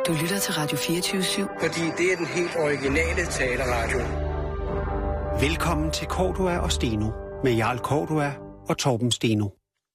Du lytter til Radio 24/7. Fordi det er den helt originale taleradio. Velkommen til Cordua og Steno med Jarl Cordua og Torben Steno.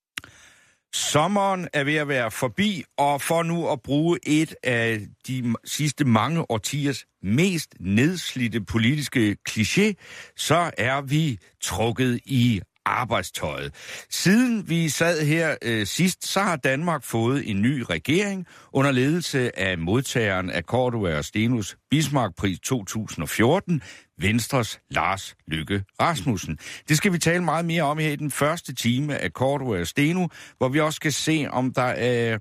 Sommeren er ved at være forbi, og for nu at bruge et af de sidste mange årtiers mest nedslidte politiske kliché, så er vi trukket i arbejdstøjet. Siden vi sad her sidst, så har Danmark fået en ny regering under ledelse af modtageren af Cordua og Stenos Bismarckpris 2014, Venstres Lars Løkke Rasmussen. Det skal vi tale meget mere om her i den første time af Cordua og Steno, hvor vi også skal se, om der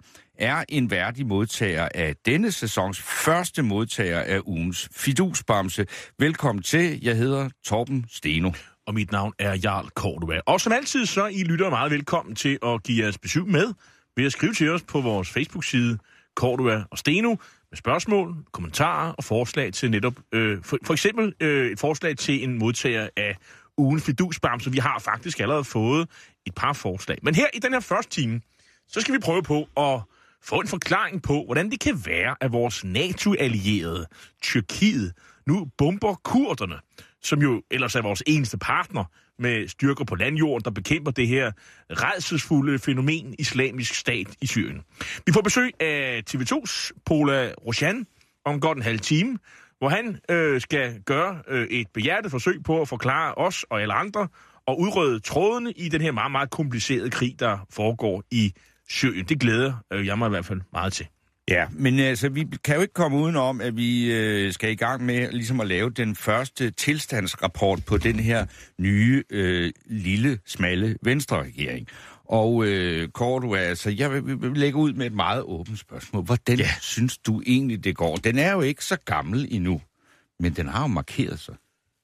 er en værdig modtager af denne sæsons første modtager af ugens fidusbamse. Velkommen til. Jeg hedder Torben Steno. Og mit navn er Jarl Cordua. Og som altid, så I lytter meget velkommen til at give jeres besøg med ved at skrive til os på vores Facebook-side Cordua og Steno med spørgsmål, kommentarer og forslag til netop, for eksempel et forslag til en modtager af ugen fidusbamse. Vi har faktisk allerede fået et par forslag. Men her i den her første time, så skal vi prøve på at få en forklaring på, hvordan det kan være, at vores NATO-allierede Tyrkiet nu bomber kurderne, som jo ellers er vores eneste partner med styrker på landjorden, der bekæmper det her rædselsfulde fænomen islamisk stat i Syrien. Vi får besøg af TV2's Pola Roshan om godt en halv time, hvor han skal gøre et behjertet forsøg på at forklare os og alle andre og udrydde trådene i den her meget, meget komplicerede krig, der foregår i Syrien. Det glæder jeg mig i hvert fald meget til. Ja, men altså, vi kan jo ikke komme udenom, at vi skal i gang med ligesom at lave den første tilstandsrapport på den her nye, lille, smalle Venstre-regering. Og Cordua, altså, jeg vil lægge ud med et meget åbent spørgsmål. Hvordan synes du egentlig, det går? Den er jo ikke så gammel endnu, men den har jo markeret sig.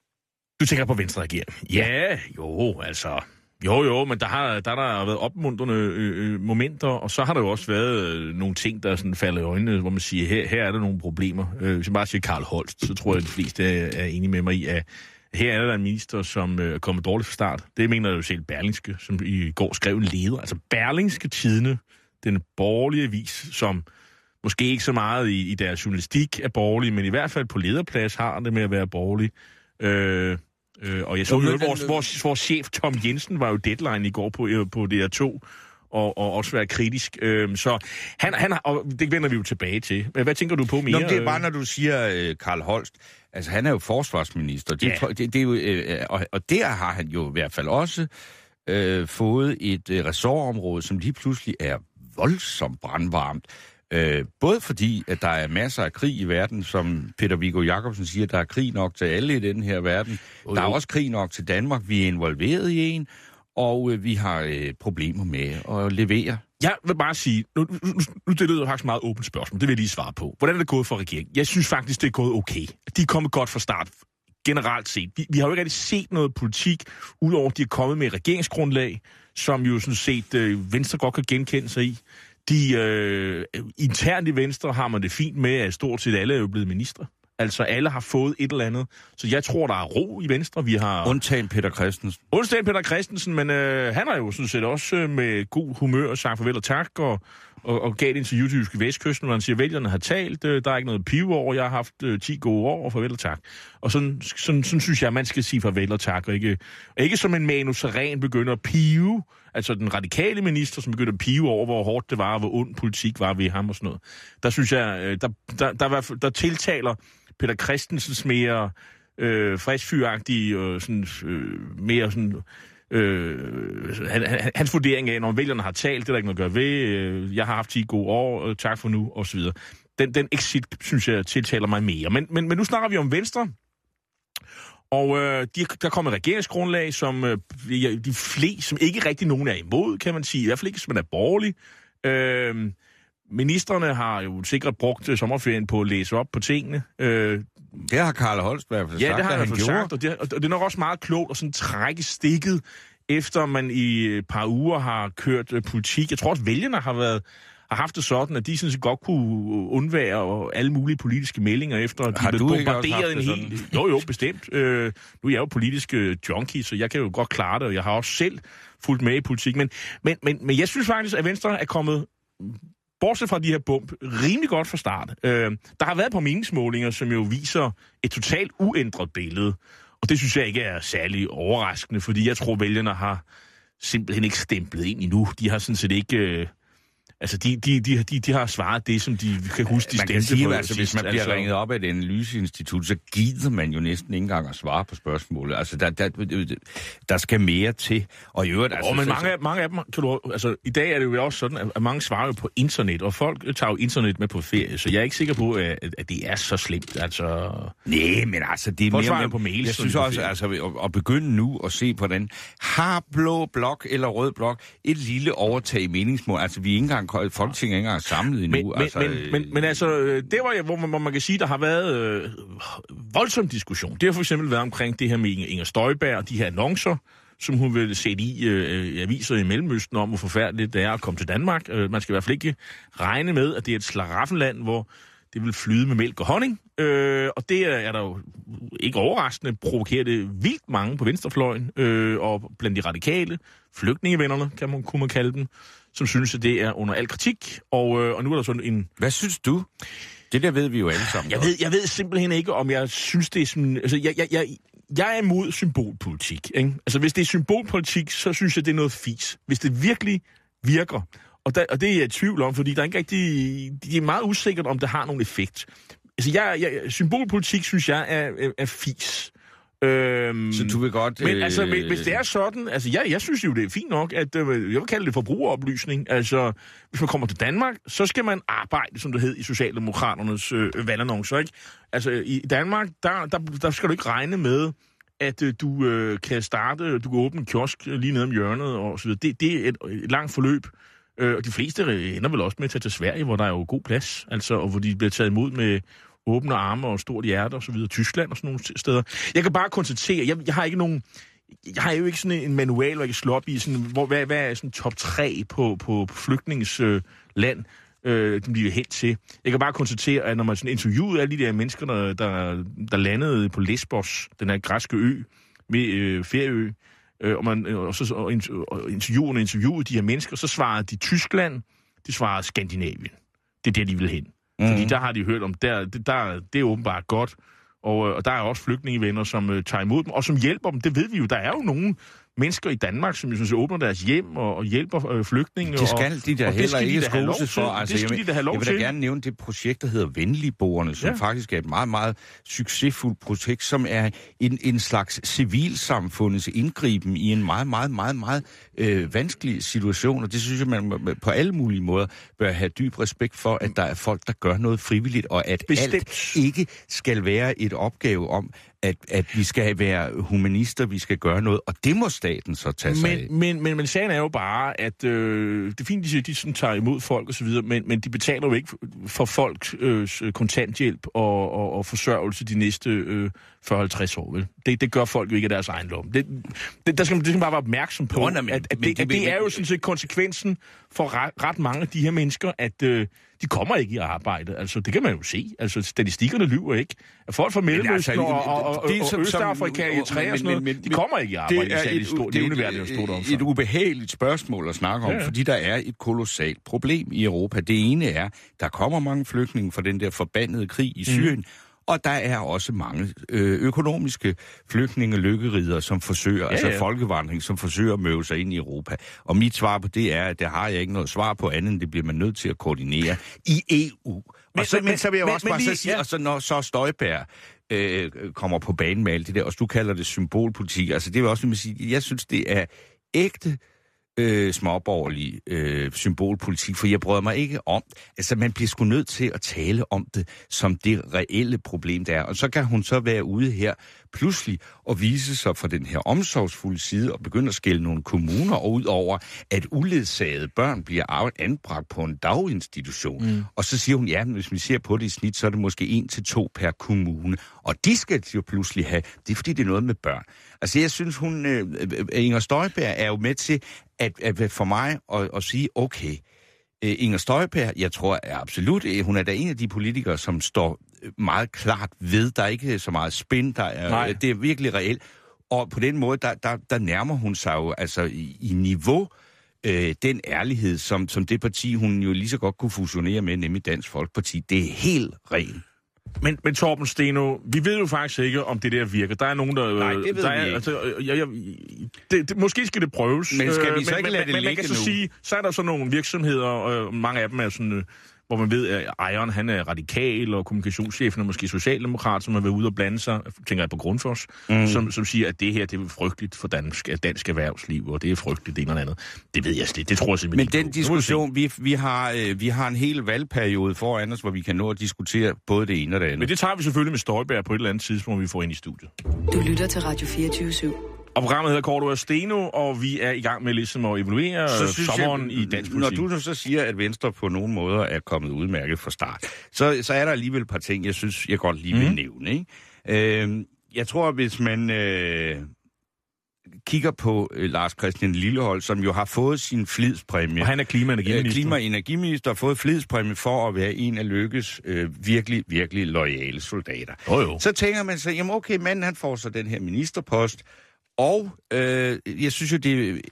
Du tænker på Venstre-regeringen? Ja, jo, altså... Jo, men der har været opmuntrende momenter, og så har der jo også været nogle ting, der sådan falder i øjnene, hvor man siger, her er der nogle problemer. Hvis jeg bare siger Carl Holst, så tror jeg, at de fleste er enige med mig i, at her er der en minister, som er kommet dårligt fra start. Det mener jeg jo selv Berlingske, som i går skrev en leder. Altså Berlingske Tidende, den borgerlige avis, som måske ikke så meget i deres journalistik er borgerlig, men i hvert fald på lederplads har det med at være borgerlig. Og jeg så jo, vores chef Tom Jensen var jo deadline i går på DR2, og også være kritisk. Så han og det vender vi jo tilbage til. Hvad tænker du på mere? Det er bare, når du siger Carl Holst. Altså, han er jo forsvarsminister. Det er jo, og der har han jo i hvert fald også fået et ressortområde, som lige pludselig er voldsomt brandvarmt. Både fordi, at der er masser af krig i verden, som Peter Viggo Jacobsen siger, der er krig nok til alle i den her verden. Der er også krig nok til Danmark. Vi er involveret i en, og vi har problemer med at levere. Jeg vil bare sige, nu det lyder faktisk meget åbent spørgsmål, det vil jeg lige svare på. Hvordan er det gået for regeringen? Jeg synes faktisk, det er gået okay. De er kommet godt fra start, generelt set. Vi har jo ikke rigtig set noget politik, udover at de er kommet med et regeringsgrundlag, som jo sådan set Venstre godt kan genkende sig i. Internt i Venstre har man det fint med, at stort set alle er jo blevet ministre. Altså alle har fået et eller andet. Så jeg tror, der er ro i Venstre. Vi har undtagen Peter Christensen, men han har jo sådan set også med god humør sagt farvel og tak, og gav et interview til Jyske Vestkysten, hvor han siger, at vælgerne har talt, der er ikke noget pive over, jeg har haft 10 gode år, og farvel og tak. Og sådan synes jeg, man skal sige farvel og tak, og ikke som en Manu Sareen begynder at pive, altså den radikale minister, som begynder at pive over, hvor hårdt det var, og hvor ond politik var ved ham og sådan noget. Der synes jeg, der tiltaler Peter Christensens mere friskfyragtige og sådan mere sådan hans vurdering af, når vælgerne har talt, det er der ikke noget at gøre ved, jeg har haft 10 gode år, tak for nu, og så videre. Den exit, synes jeg, tiltaler mig mere. Men nu snakker vi om Venstre, og der kommer et regeringsgrundlag, som de fleste, som ikke rigtig nogen er imod, kan man sige, i hvert fald ikke, som man er borgerlig. Ministerne har jo sikkert brugt sommerferien på at læse op på tingene. Det har Carl Holst i hvert fald sagt. Ja, det har han i hvert fald sagt, og det er nok også meget klogt at sådan trække stikket, efter man i et par uger har kørt politik. Jeg tror også, vælgerne har haft det sådan, at de sådan set godt kunne undvære alle mulige politiske meldinger, efter at de blev bombarderet en hel... Jo, bestemt. Nu er jeg jo politisk junkie, så jeg kan jo godt klare det, og jeg har også selv fulgt med i politik. Men jeg synes faktisk, at Venstre er kommet bortset fra de her bump, rimelig godt fra start. Der har været et par meningsmålinger, som jo viser et totalt uændret billede. Og det synes jeg ikke er særlig overraskende, fordi jeg tror, vælgerne har simpelthen ikke stemplet ind endnu. De har sådan set ikke... de har svaret det, som de kan huske, de stemte på. Man kan sige, altså, hvis man bliver ringet op af et analyseinstitut, så gider man jo næsten ikke engang at svare på spørgsmålet. Altså, der skal mere til. Og i øvrigt... men mange af dem... i dag er det jo også sådan, at mange svarer jo på internet, og folk tager jo internet med på ferie, så jeg er ikke sikker på, at det er så slemt. Altså... Nej, men altså, det er folk mere... på mail, jeg synes også, altså, at begynde nu at se på den. Har blå blok eller rød blok et lille overtag i meningsmål? Altså, vi er ikke engang Folketinget er ikke engang samlet endnu. Men det var hvor man kan sige, der har været voldsom diskussion. Det har for eksempel været omkring det her med Inger Støjberg og de her annoncer, som hun vil sætte i aviser i Mellemøsten om, hvor forfærdeligt det er at komme til Danmark. Man skal i hvert fald ikke regne med, at det er et slaraffenland, hvor det vil flyde med mælk og honning. Og det er der jo ikke overraskende provokerer det vildt mange på venstrefløjen, og blandt de radikale, flygtningevennerne, kunne man kalde dem, som synes, at det er under al kritik. Og nu er der sådan en... Hvad synes du? Det der ved vi jo alle sammen. Jeg ved simpelthen ikke, om jeg synes, det er sådan... Altså, jeg er imod symbolpolitik, ikke? Altså, hvis det er symbolpolitik, så synes jeg, det er noget fis. Hvis det virkelig virker, og det er jeg i tvivl om, fordi der er ikke rigtig... Det er meget usikkert, om det har nogen effekt. Altså, symbolpolitik, synes jeg, er fis. Så du vil godt... Men altså, hvis det er sådan... Altså, jeg synes jo, det er fint nok, at... jeg vil kalde det forbrugeroplysning. Altså, hvis man kommer til Danmark, så skal man arbejde, som det hed i Socialdemokraternes valgannoncer, ikke? Altså, i Danmark, der skal du ikke regne med, at du kan starte... Du kan åbne en kiosk lige nede om hjørnet, og så videre. Det er et langt forløb. Og de fleste ender vel også med at tage til Sverige, hvor der er jo god plads. Altså, og hvor de bliver taget imod med... åbne arme og stort hjerte og så videre, Tyskland og sådan nogle steder. Jeg kan bare konstatere, jeg har jo ikke sådan en manual, hvor jeg kan slå op i, sådan, hvad er sådan top 3 på flygtningsland, de bliver hen til. Jeg kan bare konstatere, at når man sådan interviewede alle de der mennesker, der landede på Lesbos, den her græske ø, med ferieø, og interviewede de her mennesker, så svarede de Tyskland, de svarede Skandinavien. Det er der, de vil hen. Fordi der har de hørt om, det er åbenbart godt, og der er også flygtningevenner, som tager imod dem, og som hjælper dem. Det ved vi jo. Der er jo nogle mennesker i Danmark, som åbner deres hjem og hjælper flygtninge. Det skal de der heller ikke skose for. Altså, jeg vil da gerne nævne det projekt, der hedder Venligboerne, som faktisk er et meget, meget succesfuldt projekt, som er en slags civilsamfundets indgriben i en meget, meget, meget, meget vanskelig situation. Og det synes jeg, man på alle mulige måder bør have dyb respekt for, at der er folk, der gør noget frivilligt, og at alt ikke skal være et opgave om, at vi skal være humanister, vi skal gøre noget, og det må staten så tage sig af. Men sagen er jo bare, at det er fint, de sådan tager imod folk og så videre, men de betaler jo ikke for folks kontanthjælp og forsørgelse de næste 40-50 år, vel? Det gør folk jo ikke af deres egen lomme. Der skal man bare være opmærksom på, at det er jo sådan set konsekvensen for ret mange af de her mennesker, at de kommer ikke i arbejde. Altså, det kan man jo se. Altså, statistikkerne lyver ikke. At folk fra Mellemøsten og Østafrika i træer og sådan noget, de kommer ikke i arbejde. Det er et ubehageligt spørgsmål at snakke om, fordi der er et kolossalt problem i Europa. Det ene er, der kommer mange flygtninge fra den der forbandede krig i Syrien, og der er også mange økonomiske flygtninge lykkeriddere, som forsøger, folkevandring, som forsøger at møve sig ind i Europa. Og mit svar på det er, at det har jeg ikke noget svar på andet, end det bliver man nødt til at koordinere i EU. Og så vil jeg også bare sige, og så når så Støjberg kommer på banen med alt det der, og du kalder det symbolpolitik, altså det vil også sige, jeg synes, det er ægte småborgerlig symbolpolitik, for jeg bryder mig ikke om. Altså, man bliver sgu nødt til at tale om det som det reelle problem, der er. Og så kan hun så være ude her pludselig og vise sig fra den her omsorgsfulde side og begynde at skælde nogle kommuner ud over, at uledsagede børn bliver anbragt på en daginstitution. Og så siger hun, ja, men hvis vi ser på det i snit, så er det måske 1 til 2 per kommune. Og de skal jo pludselig have. Det er fordi, det er noget med børn. Altså, jeg synes, Inger Støjberg er jo med til at for mig at sige, okay, Inger Støjberg, jeg tror absolut, hun er da en af de politikere, som står meget klart ved. Der er ikke så meget spin, det er virkelig reelt. Og på den måde, der nærmer hun sig jo altså i niveau den ærlighed, som det parti, hun jo lige så godt kunne fusionere med, nemlig Dansk Folkeparti. Det er helt rent. Men Torben Steno, vi ved jo faktisk ikke, om det der virker. Der er nogen, der... Nej, det ved vi ikke. Måske skal det prøves. Men skal vi så ikke lade det ligge man kan så nu? sige, så er der så nogle virksomheder, mange af dem er sådan... hvor man ved, at ejeren han er radikal, og kommunikationschefen er måske socialdemokrat, som har været ude og blande sig, tænker jeg på Grundfos, som siger, at det her det er frygteligt for dansk erhvervsliv, og det er frygteligt det ene eller andet. Det ved jeg slet. Det tror jeg simpelthen ikke. Men den diskussion, vi har en hel valgperiode foran os, hvor vi kan nå at diskutere både det ene og det andet. Men det tager vi selvfølgelig med Støjberg på et eller andet tidspunkt, hvor vi får ind i studiet. Du lytter til Radio 24/7. Og programmet hedder Kort og Steno, og vi er i gang med ligesom at evaluere sommeren i dansk politik. Når du så siger, at Venstre på nogle måder er kommet udmærket fra start, så er der alligevel et par ting, jeg synes, jeg godt lige vil nævne. Ikke? Jeg tror, hvis man kigger på Lars Christian Lilleholt, som jo har fået sin flidspræmie. Og han er klima- og energiminister. Har fået flidspræmie for at være en af Lykkes virkelig, virkelig loyale soldater. Så tænker man sig, jamen okay, manden han får så den her ministerpost, og jeg synes jo, det er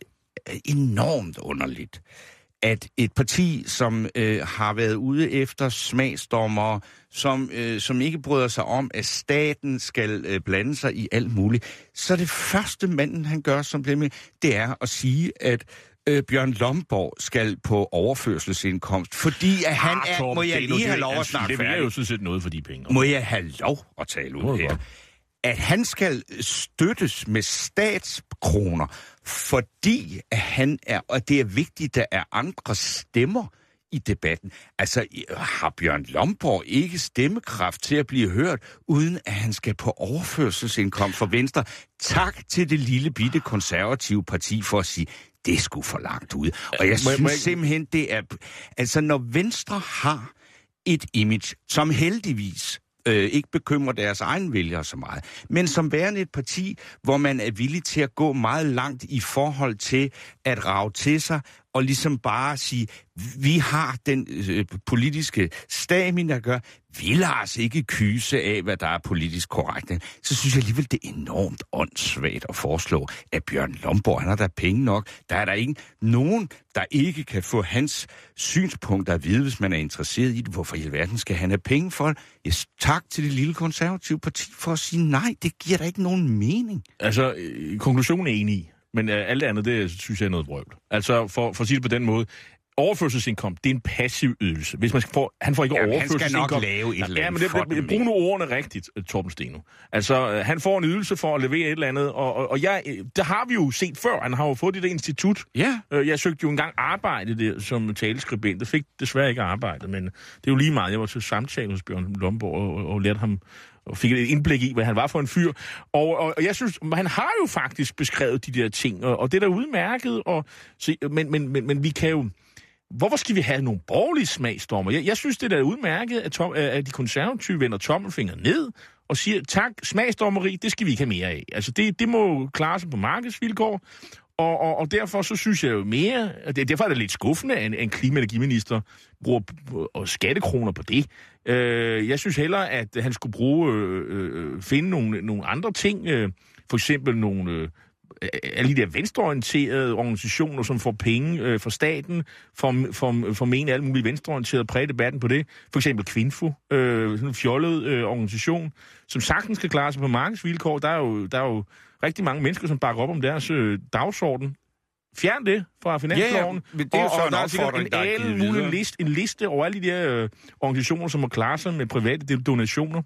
enormt underligt, at et parti, som har været ude efter smagsdommere, som ikke bryder sig om, at staten skal blande sig i alt muligt, så det første manden, han gør som det er at sige, at Bjørn Lomborg skal på overførselsindkomst, fordi at han er... Må jeg lige have lov at snakke færdig? Det vil jeg jo sådan set noget for de penge. Må jeg have lov at tale ud her? At han skal støttes med statskroner, fordi at og det er vigtigt, at der er andre stemmer i debatten. Altså, har Bjørn Lomborg ikke stemmekraft til at blive hørt, uden at han skal på overførselsindkomst for Venstre? Tak til det lille bitte konservative parti for at sige, det er sgu for langt ud. Og jeg synes simpelthen, det er... Altså, når Venstre har et image, som heldigvis ikke bekymrer deres egen vælgere så meget, men som værende et parti, hvor man er villig til at gå meget langt i forhold til at rage til sig, og ligesom bare sige, vi har den politiske stamina, der gør, vi lader os ikke kyse af, hvad der er politisk korrekt. Så synes jeg alligevel, det er enormt åndssvagt at foreslå, at Bjørn Lomborg, han har der penge nok. Der er der ikke nogen, der ikke kan få hans synspunkter at vide, hvis man er interesseret i det. Hvorfor i alverden skal han have penge for det? Yes, tak til det lille konservative parti for at sige nej. Det giver da ikke nogen mening. Altså, konklusionen er enig i. Men alt det andet, det synes jeg er noget vrøvl. Altså, for at sige det på den måde, overførselsindkomst, det er en passiv ydelse. Hvis man han får ikke overførselsindkomst... Han skal nok lave et eller andet for dem. Brug nu ordene rigtigt, Torben Steno. Altså, han får en ydelse for at levere et eller andet, og det har vi jo set før. Han har jo fået det der institut. Ja. Jeg søgte jo engang arbejde der som taleskribent. Jeg fik desværre ikke arbejde, men det er jo lige meget. Jeg var til samtale hos Bjørn Lomborg og lærte ham og fik et indblik i, hvad han var for en fyr. Og jeg synes, han har jo faktisk beskrevet de der ting, og det er da udmærket. Men vi kan jo... Hvorfor skal vi have nogle borgerlige smagsdommer? Jeg synes, det er da udmærket, at de konservative vender tommelfingeren ned og siger, tak, smagsdommeri, det skal vi ikke have mere af. Altså, det må klare sig på markedsvilkår, og derfor så synes jeg jo mere, og derfor er det lidt skuffende, at en klima- og energiminister bruger skattekroner på det. Jeg synes hellere, at han skulle finde nogle andre ting, for eksempel nogle... alle de der venstreorienterede organisationer, som får penge fra staten, for mene alle mulige venstreorienterede præge debatten på det. For eksempel Kvinfo, sådan en fjollet organisation, som sagtens skal klare sig på markedsvilkår. Der er jo rigtig mange mennesker, som bakker op om deres dagsorden. Fjern det fra finansloven. Ja, men det er jo så en opfordring, der er givet videre. En liste over alle de der organisationer, som må klare sig med private donationer.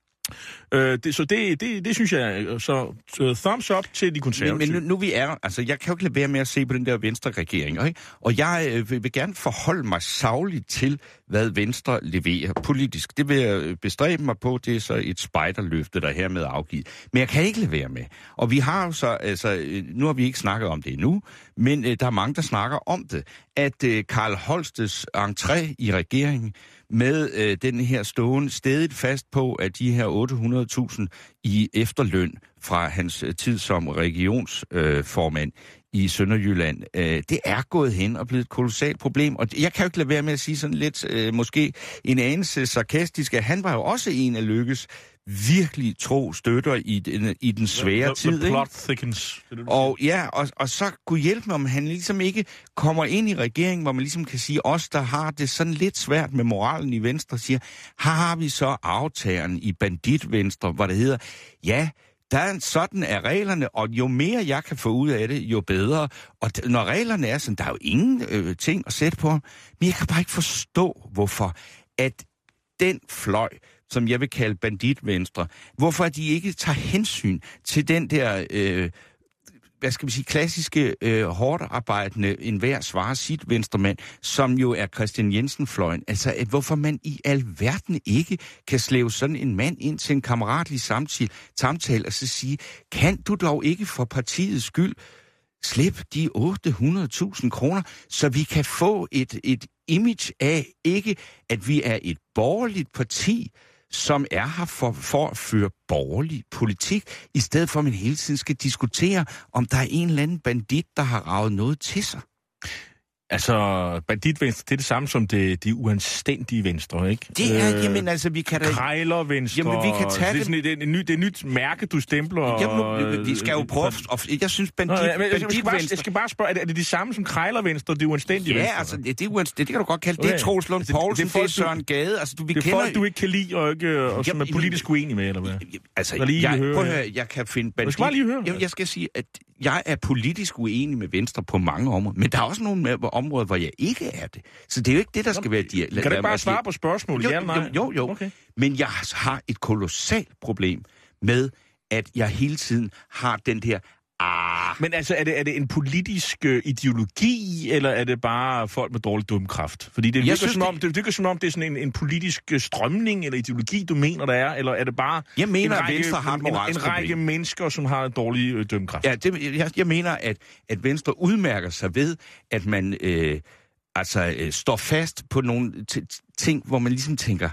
Det synes jeg, så thumbs up til de konservative. Men nu vi er, altså jeg kan jo ikke lade være med at se på den der Venstre-regering, ikke? Og jeg vil gerne forholde mig sagligt til, hvad Venstre leverer politisk. Det vil jeg bestræbe mig på, det er så et spejderløfte, der hermed er afgivet. Men jeg kan ikke lade være med. Og vi har jo så, altså nu har vi ikke snakket om det endnu, men der er mange, der snakker om det, at Carl Holstes entré i regeringen med den her stående stedigt fast på, at de her 800.000 i efterløn fra hans tid som regionsformand i Sønderjylland, det er gået hen og blevet et kolossalt problem. Og jeg kan jo ikke lade være med at sige sådan lidt, måske en anelse sarkastisk, at han var jo også en af Lykkes virkelig tro støtter i den svære tid. The plot thickens. Og ja, og så kunne hjælpe mig, om han ligesom ikke kommer ind i regeringen, hvor man ligesom kan sige, os der har det sådan lidt svært med moralen i Venstre, siger, har vi så aftageren i banditvenstre, hvor det hedder, ja, der er sådan er reglerne, og jo mere jeg kan få ud af det, jo bedre. Og når reglerne er sådan, der er jo ingen ting at sætte på, men jeg kan bare ikke forstå, hvorfor at den fløj, som jeg vil kalde banditvenstre, hvorfor de ikke tager hensyn til den der, hvad skal vi sige, klassiske, hårdt arbejdende, enhver svarer sit venstremand, som jo er Christian Jensen-fløjen. Altså, hvorfor man i alverden ikke kan slæve sådan en mand ind til en kammeratlig samtale og så sige, kan du dog ikke for partiets skyld slippe de 800.000 kroner, så vi kan få et image af ikke, at vi er et borgerligt parti, som er her for at føre borgerlig politik, i stedet for at man hele tiden skal diskutere, om der er en eller anden bandit, der har raget noget til sig. Altså, banditvenstre, det er det samme som de uanstændige venstre, ikke? Det er, jamen altså, vi kan da... Krejlervenstre, jamen, vi kan tage det er et nyt mærke, du stempler. Jamen, vi skal jo prøve... Jeg synes, banditvenstre... Jeg skal bare spørge, er det de samme som krejlervenstre, de uanstændige venstre? Ja, altså, det kan du godt kalde. Det er Troels Lund Poulsen, det er Søren Gade. Altså, det er folk, du ikke kan lide, og som er politisk uenig med, eller hvad? Altså, prøv at høre, jeg kan finde bandit... Jeg skal bare lige høre. Jeg skal sige, at jeg er politisk uenig med Venstre på mange områder, men der er også nogle områder, hvor jeg ikke er det. Så det er jo ikke det, der skal være... Kan du ikke bare svare på spørgsmålet? Jo. Okay. Men jeg har et kolossalt problem med, at jeg hele tiden har den der... Men altså, er det en politisk ideologi, eller er det bare folk med dårlig dømmekraft? Fordi det virker som om, det er sådan en politisk strømning eller ideologi, du mener, der er, eller er det bare jeg mener, at Venstre har en række mennesker, som har en dårlig dømmekraft? Ja, jeg mener, at Venstre udmærker sig ved, at man står fast på nogle ting, hvor man ligesom tænker,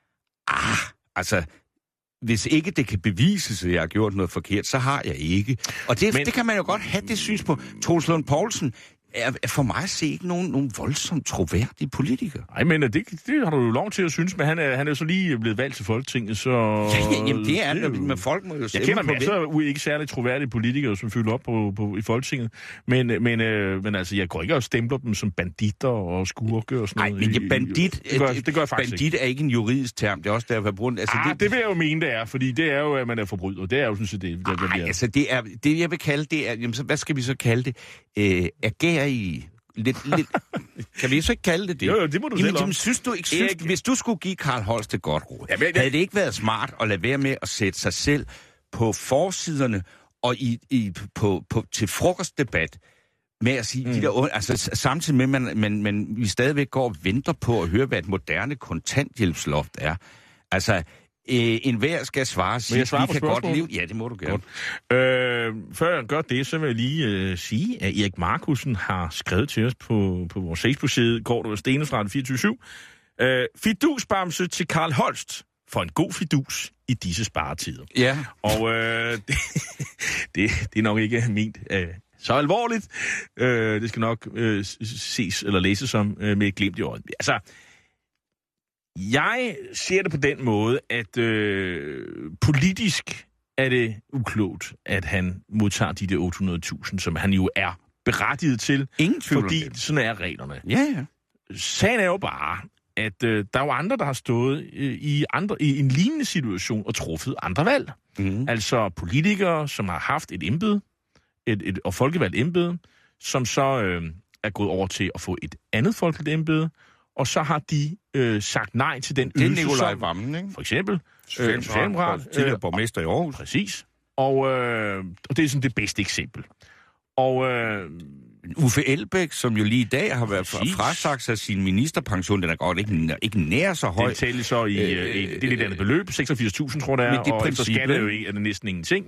hvis ikke det kan bevises, at jeg har gjort noget forkert, så har jeg ikke. Og det kan man jo godt have, det synspunkt. Troels Lund Poulsen er for mig at se ikke nogen voldsomt troværdige politikere. Nej, men det har du jo lov til at synes, men han er jo så lige blevet valgt til Folketinget, så... Jamen det er det, men folk må jo stemme. Jeg kender masser af ikke særlig troværdige politikere, som fylder op i Folketinget, men altså, jeg går ikke og stempler dem som banditter og skurke og sådan noget. Nej, men bandit, det gør jeg faktisk bandit er ikke en juridisk term, det er også derfor, jeg bruger altså, det vil jeg jo mene, det er, fordi det er jo, at man er forbryder. Det er jo sådan set det. Altså, det jeg vil kalde det er, jamen, så hvad skal vi så kalde det? Agere i lidt... Kan vi så ikke kalde det det? Jo, det må du selv om. Synes du ikke, hvis du skulle give Karl Holst et godt råd, havde det ikke været smart at lade være med at sætte sig selv på forsiderne og til frokostdebat med at sige de der... Altså samtidig med, at vi stadigvæk går og venter på at høre, hvad et moderne kontanthjælpsloft er. Altså... enhver skal svare sig. Vi kan godt leve. Ja, det må du gerne. Før jeg gør det, så vil jeg lige sige, at Erik Markussen har skrevet til os på vores Facebook-side, Kort og Steno fra 24/7. Fidusbamse til Karl Holst for en god fidus i disse sparetider. Ja. Og det er nok ikke ment så alvorligt. Det skal nok ses eller læses som med et glimt i øjet. Altså, jeg ser det på den måde, at politisk er det uklogt, at han modtager de der 800.000, som han jo er berettiget til. Ingen tvivl. Fordi sådan er reglerne. Ja. Sagen er jo bare, at der er jo andre, der har stået i en lignende situation og truffet andre valg. Mm. Altså politikere, som har haft et embede, og folkevalgt embede, som så er gået over til at få et andet folkeligt embede, og så har de sagt nej til den ydelse. Det er Nikolaj Wammen, ikke? For eksempel. Socialdemokrat. Tidligere borgmester i Aarhus. Præcis. Og det er sådan det bedste eksempel. Og Uffe Elbæk, som jo lige i dag har været frasagt sig sin ministerpension, den er godt ikke nær så høj. Det tæller så i det er lidt andet beløb, 86.000 tror jeg, og efter skat er det næsten ingenting,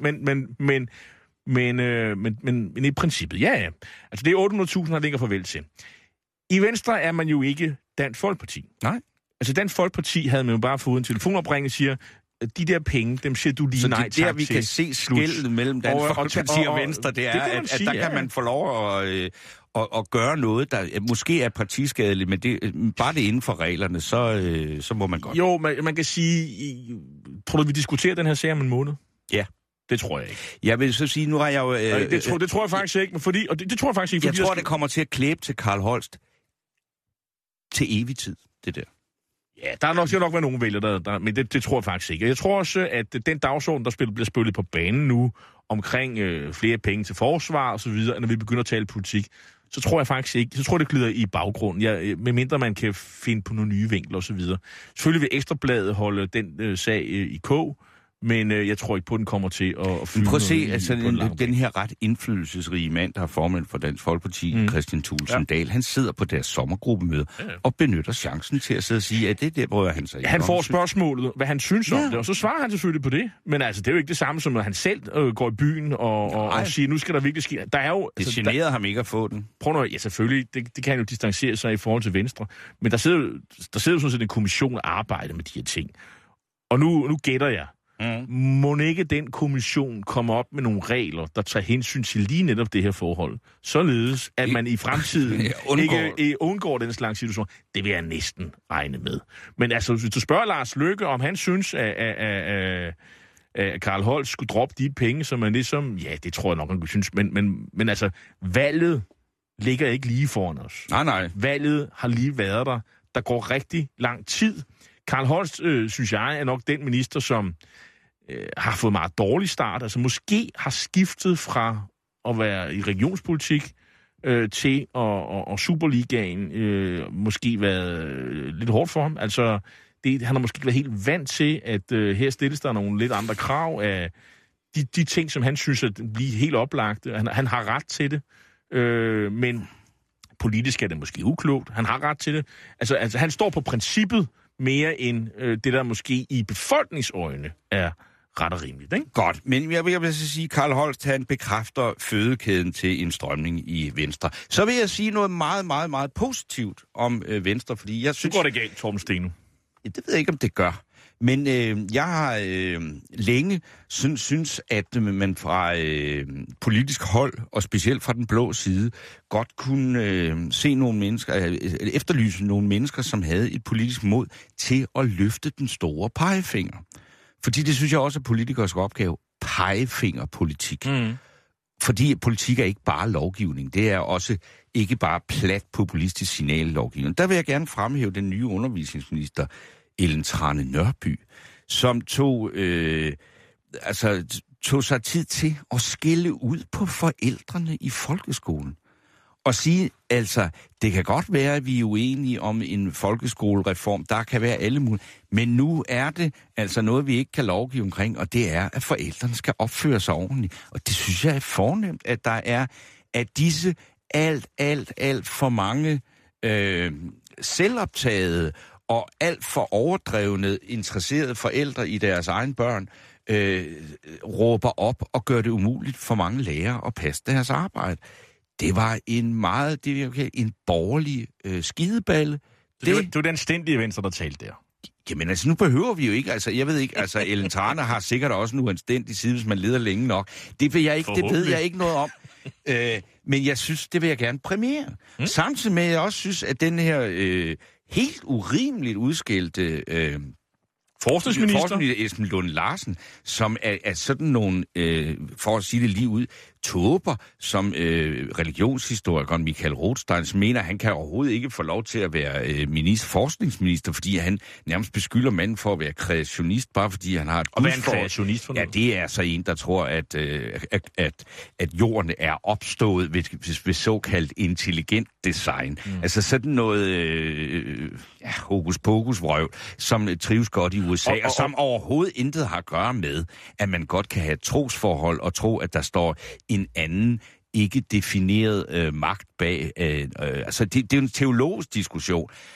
men i princippet, ja. Altså det er 800.000, han ligger farvel til. I Venstre er man jo ikke Dansk Folkeparti. Nej. Altså Dansk Folkeparti havde man jo bare fået en telefonopringning, siger, de der penge, dem siger du lige så nej tak til. Så det vi kan se skellet mellem Dansk Folkeparti og Venstre, det er, at der kan man få lov at gøre noget, der måske er partiskadeligt, men bare det inden for reglerne, så må man godt. Jo, man kan sige, tror du, vi diskuterer den her sag om en måned? Ja. Det tror jeg ikke. Jeg vil så sige, nu har jeg jo... det tror jeg faktisk ikke, men fordi... Og det tror jeg faktisk ikke, fordi... Jeg tror, det kommer til at klæbe til Carl Holst til evig tid, det der. Ja, der skal nok være nogle vælgere, der men det tror jeg faktisk ikke. Jeg tror også, at den dagsorden, der bliver spillet på banen nu, omkring flere penge til forsvar og så videre, når vi begynder at tale politik, så tror jeg faktisk ikke. Så tror jeg, det glider i baggrunden. Medmindre man kan finde på nogle nye vinkler og så videre. Selvfølgelig vil Ekstrabladet holde den sag i kog, men jeg tror ikke på, at den kommer til at fylde. Prøv at se, altså den her ret indflydelsesrige mand, der er formand for Dansk Folkeparti, Christian Thulesen Dahl, han sidder på deres sommergruppemøde og benytter chancen til at sidde og sige, at det der bryder han sig ikke. Han får spørgsmålet, hvad han synes om det, og så svarer han selvfølgelig på det. Men altså, det er jo ikke det samme som, at han selv går i byen og siger, nu skal der virkelig ske. Der er jo, det generede ham ikke at få den. Prøv nu, ja selvfølgelig, det kan han jo distancere sig i forhold til Venstre. Men der sidder jo sådan set en kommission og arbejder med de her ting. Og nu gætter jeg. Må ikke den kommission komme op med nogle regler, der tager hensyn til lige netop det her forhold, således at man i fremtiden ikke undgår den slags situation? Det vil jeg næsten regne med. Men altså, hvis du spørger Lars Løkke, om han synes, at Carl Holst skulle droppe de penge, som man ligesom... Ja, det tror jeg nok, han kunne synes. Men altså, valget ligger ikke lige foran os. Nej. Valget har lige været der. Der går rigtig lang tid. Carl Holst, synes jeg, er nok den minister, som har fået meget dårlig start. Altså måske har skiftet fra at være i regionspolitik til og Superligaen måske været lidt hårdt for ham. Altså, han har måske ikke været helt vant til, at her stilles der nogle lidt andre krav af de ting, som han synes at bliver helt oplagt. Han har ret til det, men politisk er det måske uklogt. Han har ret til det. Altså han står på princippet mere end det, der måske i befolkningsøjne er ret og rimeligt, ikke? Godt, men jeg vil så sige, at Carl Holst, han bekræfter fødekæden til en strømning i Venstre. Så vil jeg sige noget meget, meget, meget positivt om Venstre, fordi jeg synes... Så går det galt, Torben Steno. Ja, det ved jeg ikke, om det gør. Men jeg har længe synes, at man fra politisk hold, og specielt fra den blå side, godt kunne se nogle mennesker, efterlyse nogle mennesker, som havde et politisk mod til at løfte den store pegefinger. Fordi det synes jeg også er politikers opgave. Pegefingerpolitik. Fordi politik er ikke bare lovgivning. Det er også ikke bare plat populistisk signallovgivning. Der vil jeg gerne fremhæve den nye undervisningsminister, Ellen Trane Nørby, som tog sig tid til at skælde ud på forældrene i folkeskolen. Og sige, altså, det kan godt være, at vi er uenige om en folkeskolereform, der kan være alle mulige, men nu er det altså noget, vi ikke kan lovgive omkring, og det er, at forældrene skal opføre sig ordentligt. Og det synes jeg er fornemt, at der er, at disse alt for mange selvoptagede og alt for overdrevne, interesserede forældre i deres egen børn, råber op og gør det umuligt for mange lærere at passe deres arbejde. Det var en borgerlig skideballe. Det var den stændige Venstre, der talte der. Jamen altså, nu behøver vi jo ikke, altså jeg ved ikke, altså Ellen Trane har sikkert også en uanstændig side, hvis man leder længe nok. Det ved jeg ikke noget om. Men jeg synes, det vil jeg gerne premiere. Samtidig med, at jeg også synes, at den her helt urimeligt udskældte forskningsminister Esben Lunde Larsen, som er sådan nogle, for at sige det lige ud, tåber, som religionshistorikeren Michael Rothstein mener, han kan overhovedet ikke få lov til at være forskningsminister, fordi han nærmest beskylder manden for at være kreationist, bare fordi han har et Og hvad er en kreationist for noget? Ja, det er så en, der tror, at jorden er opstået ved såkaldt intelligent design. Altså sådan noget hokus-pokus-vrøvl, som trives godt i USA, og som overhovedet intet har at gøre med, at man godt kan have et trosforhold og tro, at der står en anden ikke defineret magt bag. Altså, det er jo en teologisk diskussion,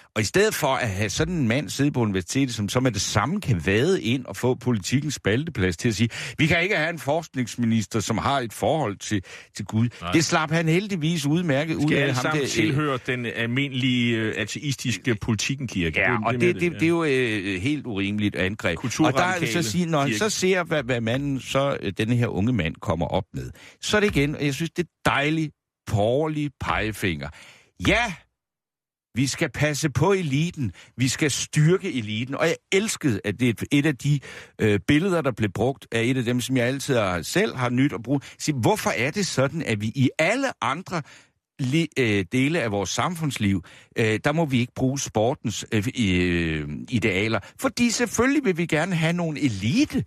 Og i stedet for at have sådan en mand sidde på universitetet, som så med det samme kan vade ind og få politikens spalteplads til at sige, vi kan ikke have en forskningsminister, som har et forhold til Gud. Nej. Det slap han heldigvis udmærket ud af ham. Skal alle sammen tilhøre den almindelige ateistiske politikenkirke? Ja, og det er jo helt urimeligt angreb. Og der er så sige, når han så ser, hvad manden, så denne her unge mand kommer op med, så er det igen, og jeg synes, det er dejligt, borgerlig pegefinger. Ja, vi skal passe på eliten. Vi skal styrke eliten. Og jeg elskede, at det er et af de billeder, der blev brugt, af et af dem, som jeg altid selv har nyt at bruge. Så hvorfor er det sådan, at vi i alle andre dele af vores samfundsliv, der må vi ikke bruge sportens idealer? Fordi selvfølgelig vil vi gerne have nogle elite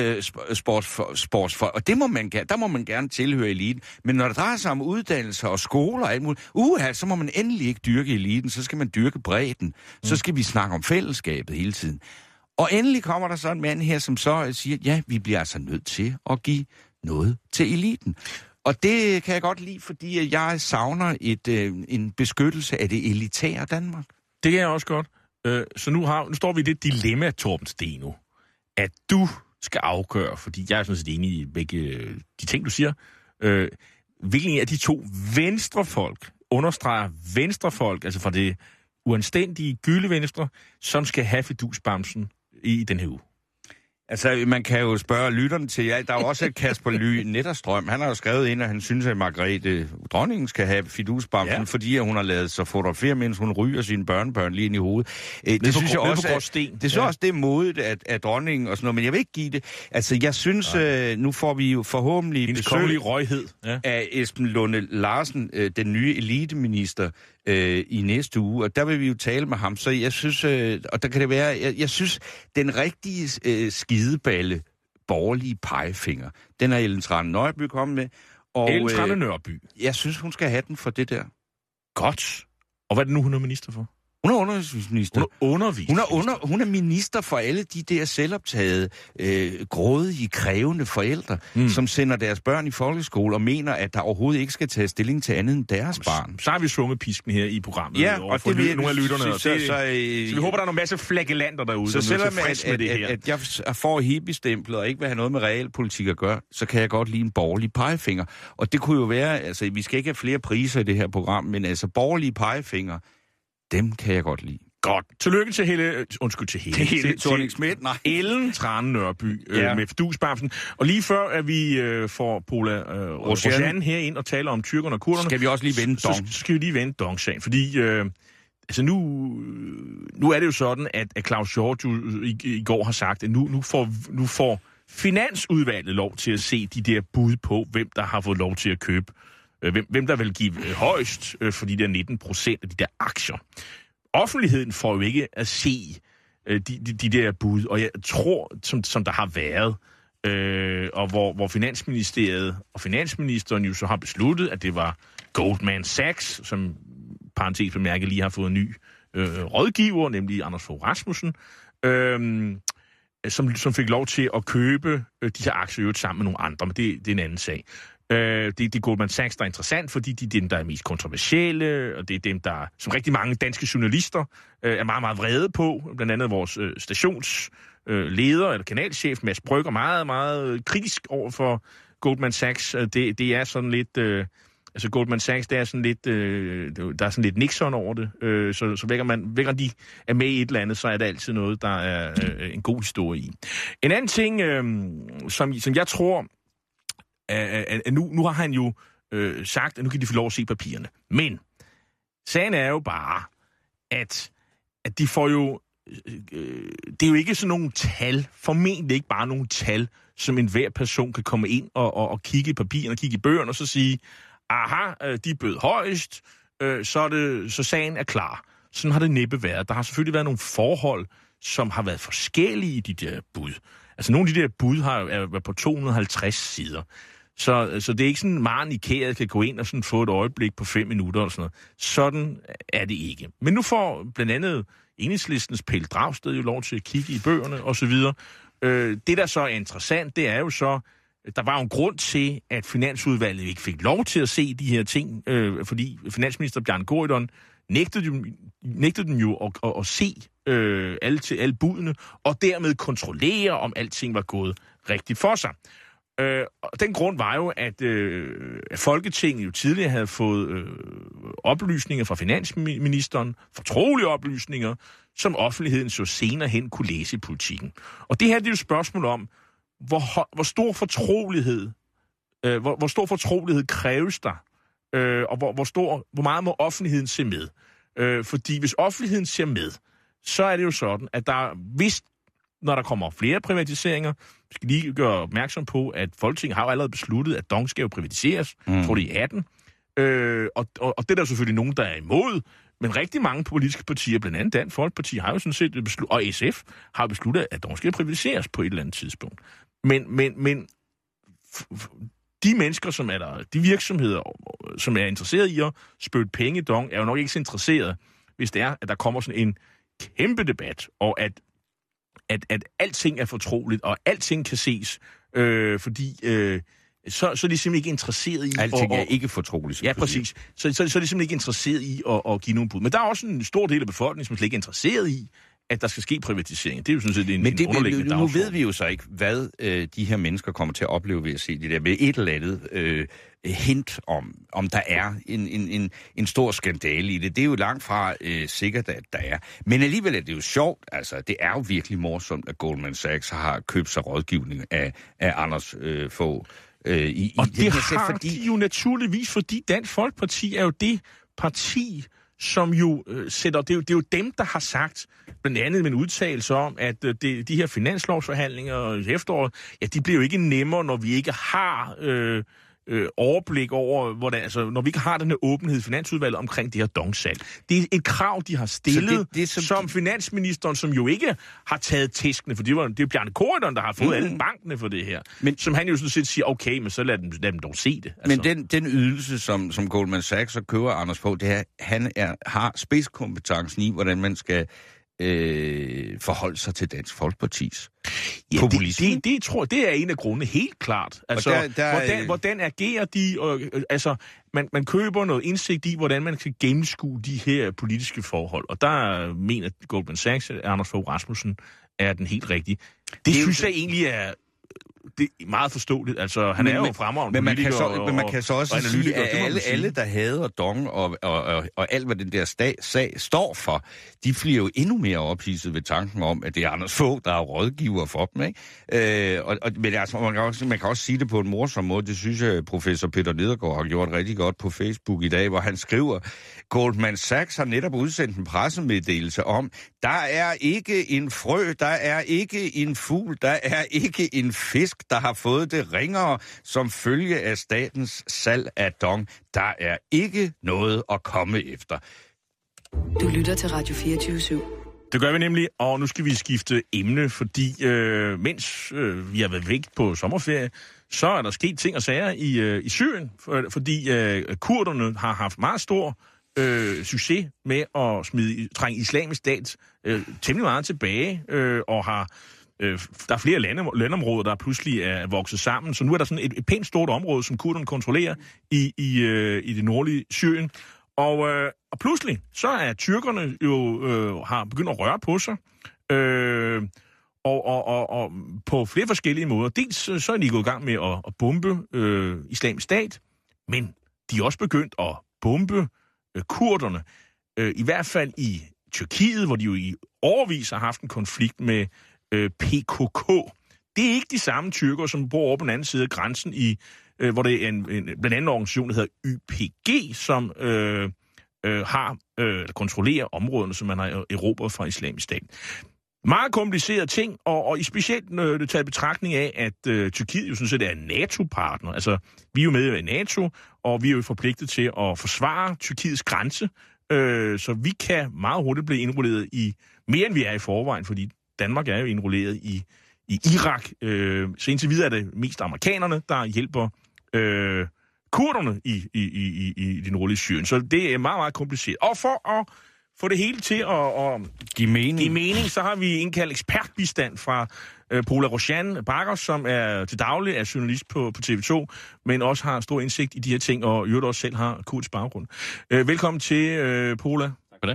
sportsfolk, og der må man gerne tilhøre eliten. Men når det drejer sig om uddannelser og skoler og alt muligt, så må man endelig ikke dyrke eliten, så skal man dyrke bredden. Så skal vi snakke om fællesskabet hele tiden. Og endelig kommer der så en mand her, som så siger, ja, vi bliver altså nødt til at give noget til eliten. Og det kan jeg godt lide, fordi jeg savner en beskyttelse af det elitære Danmark. Det kan jeg også godt. Så nu står vi i det dilemma, Torben Steno, at du skal afgøre, fordi jeg er sådan set enig i begge de ting, du siger. Hvilken af de to venstrefolk, understreger venstrefolk, altså fra det uanstændige gyldevenstre, som skal have fidusbamsen i den her uge? Altså, man kan jo spørge lytterne til, der er jo også et Kasper Ly Netterstrøm. Han har jo skrevet ind, at han synes, at Margrethe dronningen skal have fidusbamsen, fordi hun har lavet sig fotografere, mens hun ryger sine børnebørn lige ind i hovedet. Det synes jeg også, det er modigt af dronningen og sådan noget, men jeg vil ikke give det. Altså, jeg synes, nu får vi jo forhåbentlig besøg af Esben Lunde Larsen, den nye eliteminister, i næste uge, og der vil vi jo tale med ham. Så jeg synes, og der kan det være, jeg synes, den rigtige skideballe, borgerlige pegefinger, den er Ellen Trane Nørby kommet med. Og, Ellen Trane Nørby? Jeg synes, hun skal have den for det der. Godt. Og hvad er det nu, hun er minister for? Hun er undervisningsminister. Hun er minister for alle de der selvoptagede, grådige, krævende forældre, som sender deres børn i folkeskole og mener, at der overhovedet ikke skal tage stilling til andet end deres barn. Så har vi svunget pisken her i programmet. Ja, og det vil nogle af lytterne. Så vi håber, der er nogle masse flagellanter derude. Så selvom at jeg får hippie-stemplet og ikke vil have noget med realpolitik at gøre, så kan jeg godt lide en borgerlig pegefinger. Og det kunne jo være, altså vi skal ikke have flere priser i det her program, men altså borgerlige pegefinger, dem kan jeg godt lide. Godt. Tillykke til Helle Thorning-Schmidt, nej. Ellen Trane Nørby med fidusbamsen. Og lige før, at vi får Pola Rosjan herind og taler om tyrkerne og kurderne, skal vi også lige vende Dong. Så skal vi lige vende Dong-sagen, fordi altså nu er det jo sådan, at Claus Hjort i går har sagt, at nu får Finansudvalget lov til at se de der bud på, hvem der har fået lov til at købe. Hvem der vil give højst for de der 19% af de der aktier. Offentligheden får jo ikke at se de der bud, og jeg tror, som der har været, og hvor Finansministeriet og Finansministeren jo så har besluttet, at det var Goldman Sachs, som parentes bemærket lige har fået en ny rådgiver, nemlig Anders Fogh Rasmussen, som fik lov til at købe de her aktier sammen med nogle andre, men det er en anden sag. Det er Goldman Sachs, der er interessant, fordi de er dem, der er mest kontroversielle, og det er dem, der, som rigtig mange danske journalister er meget, meget vrede på. Blandt andet vores stationsleder eller kanalchef, Mads Brygger, meget, meget kritisk over for Goldman Sachs. Det er sådan lidt... Altså Goldman Sachs, det er sådan lidt, der er sådan lidt Nixon over det. Så vækker de er med i et eller andet, så er det altid noget, der er en god historie i. En anden ting, som jeg tror... Nu har han jo sagt, at nu kan de få lov at se papirerne. Men sagen er jo bare, at de får jo... det er jo ikke sådan nogle tal, formentlig ikke bare nogle tal, som enhver person kan komme ind og kigge i papirerne, kigge i bøgerne og så sige, aha, de bød højst, så sagen er klar. Sådan har det næppe været. Der har selvfølgelig været nogle forhold, som har været forskellige i de der bud. Altså nogle af de der bud har været på 250 sider. Så det er ikke sådan, Maren IKEA kan gå ind og sådan få et øjeblik på 5 minutter og sådan noget. Sådan er det ikke. Men nu får blandt andet Enhedslistens Pelle Dragsted jo lov til at kigge i bøgerne og så videre. Det, der så er interessant, det er jo så, der var jo en grund til, at Finansudvalget ikke fik lov til at se de her ting, fordi finansminister Bjarne Corydon nægtede dem jo at se alle budene, og dermed kontrollere, om alting var gået rigtigt for sig. Og den grund var jo, at Folketinget jo tidligere havde fået oplysninger fra finansministeren, fortrolige oplysninger, som offentligheden så senere hen kunne læse i Politikken. Og det her det er jo et spørgsmål om, hvor stor fortrolighed kræves der, og hvor meget må offentligheden se med. Fordi hvis offentligheden ser med, så er det jo sådan, at når der kommer flere privatiseringer, vi skal lige gøre opmærksom på, at Folketinget har jo allerede besluttet, at DONG skal jo privatiseres, tror det i 18. Og det er der selvfølgelig nogen, der er imod, men rigtig mange politiske partier, blandt andet Dansk Folkeparti, har jo sådan set besluttet, og SF har besluttet, at DONG skal privatiseres på et eller andet tidspunkt. Men de mennesker, som er der, de virksomheder, som er interesseret i at spytte penge i DONG, er jo nok ikke så interesseret, hvis det er, at der kommer sådan en kæmpe debat, og at alting er fortroligt, og alting kan ses, fordi så er de simpelthen ikke interesseret i... Alting er ikke fortroligt. Ja, præcis. Så er de simpelthen ikke interesseret i at give nogle bud. Men der er også en stor del af befolkningen, som slet ikke er interesseret i, at der skal ske privatisering. Det er jo sådan set en underliggende dagsorden. Nu ved vi jo så ikke, hvad de her mennesker kommer til at opleve ved at se det der med et eller andet hint om der er en stor skandale i det. Det er jo langt fra sikkert, at der er. Men alligevel er det jo sjovt. Altså, det er jo virkelig morsomt, at Goldman Sachs har købt sig rådgivning af Anders Fogh. Og det har de jo naturligvis, fordi Dansk Folkeparti er jo det parti, som jo sætter... Det er jo dem, der har sagt, blandt andet med en udtalelse om, at de her finanslovsforhandlinger i efteråret, ja, de bliver jo ikke nemmere, når vi ikke har overblik over, hvordan, altså, når vi ikke har den her åbenhed i Finansudvalget omkring det her DONG-salg. Det er et krav, de har stillet, som finansministeren, som jo ikke har taget tæskene, for det er jo Bjarne Corydon, der har fået alle bankene for det her. Men, som han jo sådan set siger, okay, men så lad dem dog se det. Altså. Men den ydelse, som Goldman Sachs og køber Anders Fogh, det er, han har spidskompetencen i, hvordan man skal forholde sig til Dansk Folkepartis populisme. Det tror jeg, det er en af grundene, helt klart. Altså, hvordan agerer de? Altså, man køber noget indsigt i, hvordan man kan gennemskue de her politiske forhold. Og der mener Goldman Sachs, Anders Fogh Rasmussen, er den helt rigtige. Det synes jeg egentlig er... Det er meget forståeligt. Altså, han er jo fremragende politiker. Men man kan så også sige, at alle, der hader DONG og alt, hvad den der sag står for, de bliver jo endnu mere ophidset ved tanken om, at det er Anders Fogh, der er rådgiver for dem, ikke? Men altså, man kan også sige det på en morsom måde. Det synes jeg, professor Peter Nedergaard har gjort rigtig godt på Facebook i dag, hvor han skriver, Goldman Sachs har netop udsendt en pressemeddelelse om, der er ikke en frø, der er ikke en fugl, der er ikke en fisk, der har fået det ringere som følge af statens salg af DONG. Der er ikke noget at komme efter. Du lytter til Radio 24/7. Det gør vi nemlig, og nu skal vi skifte emne, fordi mens vi har været væk på sommerferie, så er der sket ting og sager i Syrien, fordi kurderne har haft meget stor succes med at trænge Islamisk Stat temmelig meget tilbage, og har... Der er flere landområder, der pludselig er vokset sammen, så nu er der sådan et pænt stort område, som kurderne kontrollerer i det nordlige Syrien. Og pludselig, så er tyrkerne jo har begyndt at røre på sig, og på flere forskellige måder. Dels så er de gået i gang med at bombe Islamisk Stat, men de er også begyndt at bombe kurderne. I hvert fald i Tyrkiet, hvor de jo i årevis har haft en konflikt med PKK. Det er ikke de samme tyrkere, som bor over på den anden side af grænsen, hvor det er blandt andet organisation, der hedder YPG, som kontrollerer områderne, som man har erobret fra Islamisk Stat. Meget komplicerede ting, og i specielt det taget betragtning af, at Tyrkiet jo sådan set er en NATO-partner. Altså, vi er jo med i NATO, og vi er jo forpligtet til at forsvare Tyrkiets grænse, så vi kan meget hurtigt blive indrulleret i mere, end vi er i forvejen, fordi Danmark er jo indrulleret i Irak. Så indtil videre er det mest amerikanerne, der hjælper kurderne i det nordlige Syrien. Så det er meget, meget kompliceret. Og for at få det hele til at give mening, så har vi indkaldt ekspertbistand fra Paula Roshan Barros, som er til daglig er journalist på TV2, men også har stor indsigt i de her ting, og i øvrigt også selv har kurdisk baggrund. Velkommen til, Paula. Tak for det.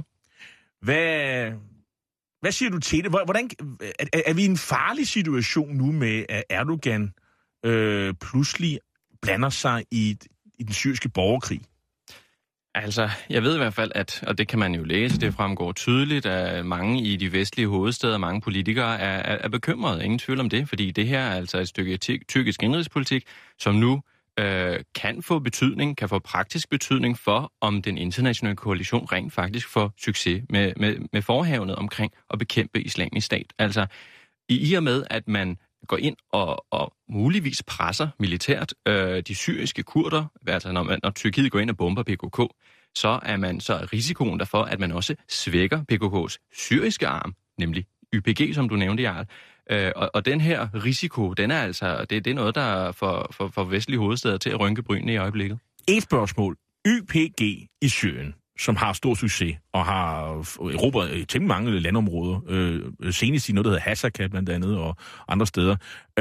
Hvad siger du til det? Hvordan, er vi i en farlig situation nu med, at Erdogan pludselig blander sig i den syriske borgerkrig? Altså, jeg ved i hvert fald, og det kan man jo læse, det fremgår tydeligt, at mange i de vestlige hovedstæder, mange politikere er bekymrede. Ingen tvivl om det, fordi det her er altså et stykke tyrkisk indrigspolitik, som nu kan få betydning, kan få praktisk betydning for, om den internationale koalition rent faktisk får succes med forhavnet omkring at bekæmpe Islamisk Stat. Altså, i og med, at man går ind og muligvis presser militært de syriske kurder, altså når Tyrkiet går ind og bomber PKK, så er risikoen derfor, at man også svækker PKK's syriske arm, nemlig YPG, som du nævnte, Jarl. Og den her risiko, den er altså, det er noget, der er for vestlige hovedstæder til at rynke brynene i øjeblikket. Et spørgsmål. YPG i Syrien, som har stor succes og har erobret temmelig mange landområder, senest i noget, der hedder Hasaka blandt andet og andre steder.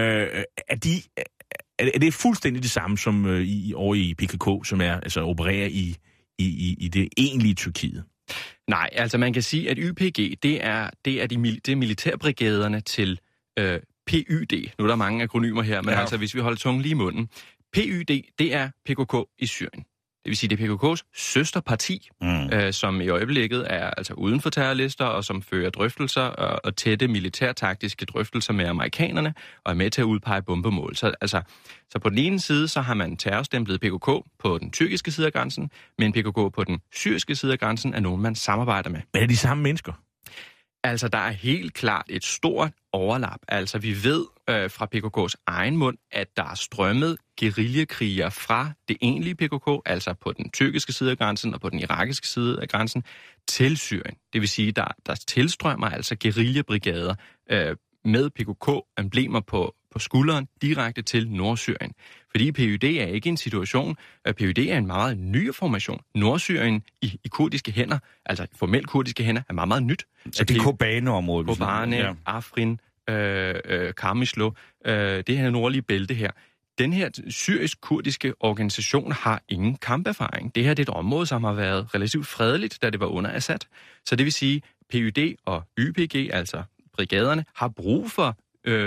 Er det fuldstændig det samme som over i PKK, som er altså opererer i det egentlige Tyrkiet? Nej, altså man kan sige, at YPG, det er militærbrigaderne til PYD. Nu er der mange akronymer her, men altså hvis vi holder tungen lige i munden. PYD, det er PKK i Syrien. Det vil sige, det er PKK's søsterparti, som i øjeblikket er altså uden for terrorlister, og som fører drøftelser og tætte militærtaktiske drøftelser med amerikanerne, og er med til at udpege bombemål. Så på den ene side, så har man terrorstemplet PKK på den tyrkiske side af grænsen, men PKK på den syriske side af grænsen er nogen, man samarbejder med. Men er de samme mennesker? Altså, der er helt klart et stort overlap. Altså, vi ved fra PKK's egen mund, at der er strømmet guerillakriger fra det egentlige PKK, altså på den tyrkiske side af grænsen og på den irakiske side af grænsen, til Syrien. Det vil sige, der tilstrømmer altså guerillabrigader med PKK-emblemer på skulderen direkte til Nordsyrien. Fordi PYD er ikke en situation, PYD er en meget ny formation. Nordsyrien i kurdiske hænder, altså formelt kurdiske hænder, er meget, meget nyt. Så det er Kobane-området? Kobane, Afrin, Karmislo, det her nordlige bælte her. Den her syrisk-kurdiske organisation har ingen kamperfaring. Det her det er et område, som har været relativt fredeligt, da det var under Assad. Så det vil sige, PYD og YPG, altså brigaderne, har brug for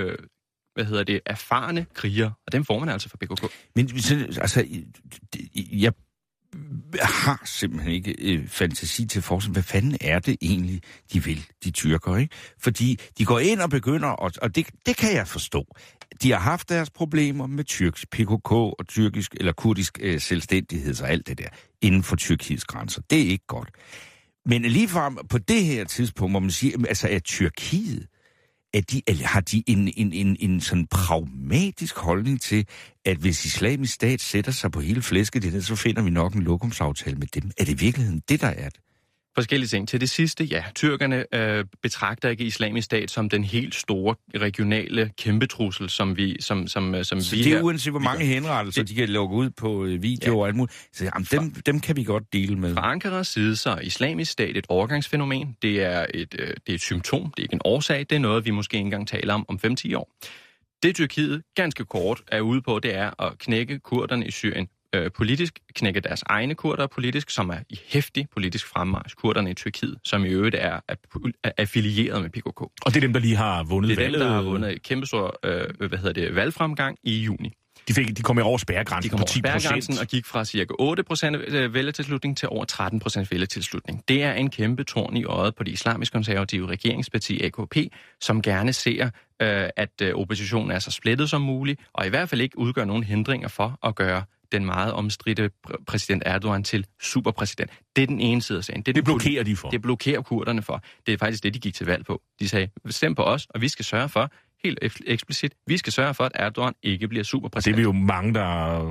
erfarne krigere, og dem får man altså fra PKK. Men altså, jeg har simpelthen ikke fantasi til at forestille, hvad fanden er det egentlig, de vil, de tyrker, ikke? Fordi de går ind og begynder, og det kan jeg forstå. De har haft deres problemer med tyrkisk PKK og tyrkisk eller kurdisk selvstændighed og alt det der inden for Tyrkiets grænser. Det er ikke godt. Men ligefrem på det her tidspunkt, må man sige, altså er Tyrkiet, har de en sådan pragmatisk holdning til, at hvis Islamisk Stat sætter sig på hele flæsket, så finder vi nok en lokumsaftale med dem. Er det i virkeligheden det, der er det? Forskellige ting. Til det sidste, ja. Tyrkerne betragter ikke Islamisk Stat som den helt store regionale kæmpetrussel, som vi så det er uanset hvor mange henrettelser, de kan lukke ud på video og alt muligt. Så jamen, dem kan vi godt dele med. Fra Ankaras side, så er Islamisk Stat et overgangsfænomen. Det er et symptom, det er ikke en årsag. Det er noget, vi måske ikke engang taler om 5-10 år. Det Tyrkiet ganske kort er ude på, det er at knække kurderne i Syrien politisk, knække deres egne kurder politisk, som er i heftig politisk fremmarch, kurderne i Tyrkiet, som i øvrigt er affilieret med PKK. Og det er dem, der lige har vundet valget? Det er dem, der har vundet et kæmpestor valgfremgang i juni. De kom over spærregrænsen på 10%. Spærregrænsen og gik fra cirka 8% vælgertilslutning til over 13% vælgertilslutning. Det er en kæmpe torn i øjet på det islamisk konservative regeringsparti AKP, som gerne ser, at oppositionen er så splittet som muligt, og i hvert fald ikke udgør nogen hindringer for at gøre den meget omstridte præsident Erdogan til superpræsident. Det er den ene side af sagen. Det blokerer de for. Det blokerer kurderne for. Det er faktisk det, de gik til valg på. De sagde, stem på os, og vi skal sørge for, helt eksplicit, vi skal sørge for, at Erdogan ikke bliver superpræsident. Det er vi jo mange,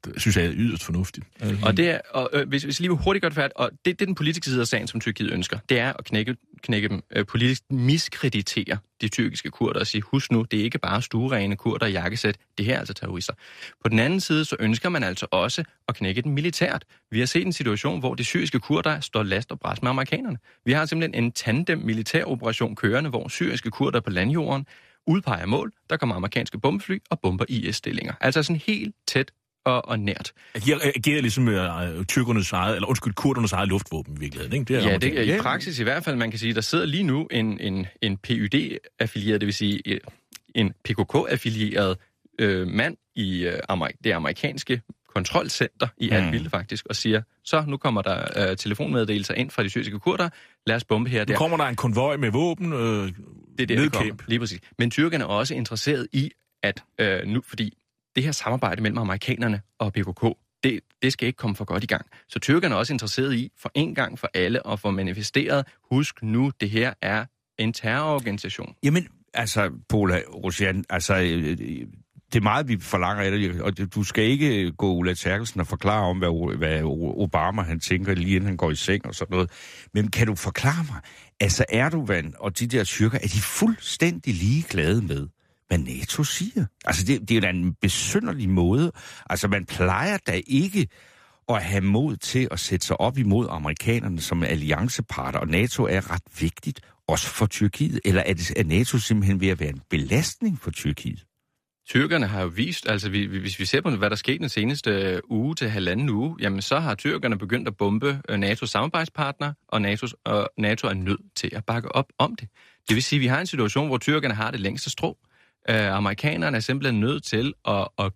synes jeg er yderst fornuftigt. Og det er, hvis lige hurtigt godt færdigt, og det er den politiske side af sagen, som Tyrkiet ønsker, det er at knække dem politisk, miskreditere de tyrkiske kurder og sige, husk nu, det er ikke bare stuerene kurder i jakkesæt, det her er altså terrorister. På den anden side, så ønsker man altså også at knække dem militært. Vi har set en situation, hvor de syriske kurder står last og bræst med amerikanerne. Vi har simpelthen en tandem militæroperation kørende, hvor syriske kurder på landjorden udpeger mål, der kommer amerikanske bombefly og bomber IS-stillinger. Altså sådan helt tæt og nært. De agerer ligesom tyrkernes eget, eller kurdernes eget luftvåben i virkeligheden, ikke? Det er det er i praksis i hvert fald, man kan sige, der sidder lige nu en PYD-affilieret, det vil sige en PKK-affilieret mand i det amerikanske kontrolcenter i Erbil faktisk, og siger, så nu kommer der telefonmeddelelser ind fra de syriske kurder, lad os bombe her og der. Nu kommer der en konvoj med våben, det er det kommer, lige præcis. Men tyrkerne er også interesseret i, at nu, fordi det her samarbejde mellem amerikanerne og PKK, det skal ikke komme for godt i gang. Så tyrkerne er også interesseret i, for en gang for alle, at få manifesteret, husk nu, det her er en terrororganisation. Jamen, altså, Pola Rosian, altså, det er meget, vi forlanger af dig, og du skal ikke gå Ulla Terkelsen og forklare om, hvad Obama han tænker, lige inden han går i seng og sådan noget. Men kan du forklare mig, altså Erdogan og de der tyrker, er de fuldstændig ligeglade med, hvad NATO siger? Altså, det er da en besynderlig måde. Altså, man plejer da ikke at have mod til at sætte sig op imod amerikanerne som alliancepartner, og NATO er ret vigtigt, også for Tyrkiet. Eller er NATO simpelthen ved at være en belastning for Tyrkiet? Tyrkerne har jo vist, altså hvis vi ser på, hvad der skete den seneste uge til halvanden uge, jamen så har tyrkerne begyndt at bombe NATO's samarbejdspartner, og NATO er nødt til at bakke op om det. Det vil sige, at vi har en situation, hvor tyrkerne har det længste strå. Amerikanerne er simpelthen nødt til at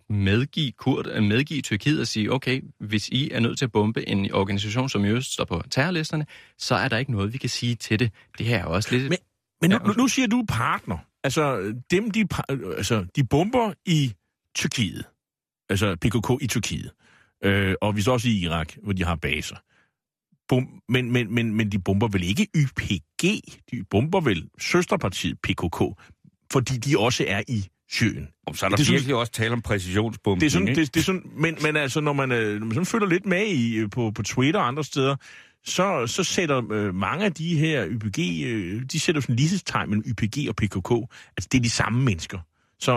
medgive Tyrkiet og sige, okay, hvis I er nødt til at bombe en organisation, som jo står på terrorlisterne, så er der ikke noget, vi kan sige til det. Det her er også lidt... Men nu siger du partner. Altså, de bomber i Tyrkiet. Altså, PKK i Tyrkiet. Og vi så også i Irak, hvor de har baser. Men de bomber vel ikke YPG? De bomber vel søsterpartiet PKK, fordi de også er i Syrien. Og så er der virkelig også tale om præcisionsbombning, det er sådan, men altså, når man sådan følger lidt med på Twitter og andre steder, så sætter mange af de her YPG, de sætter sådan lighedstegn mellem YPG og PKK. Altså, det er de samme mennesker. Så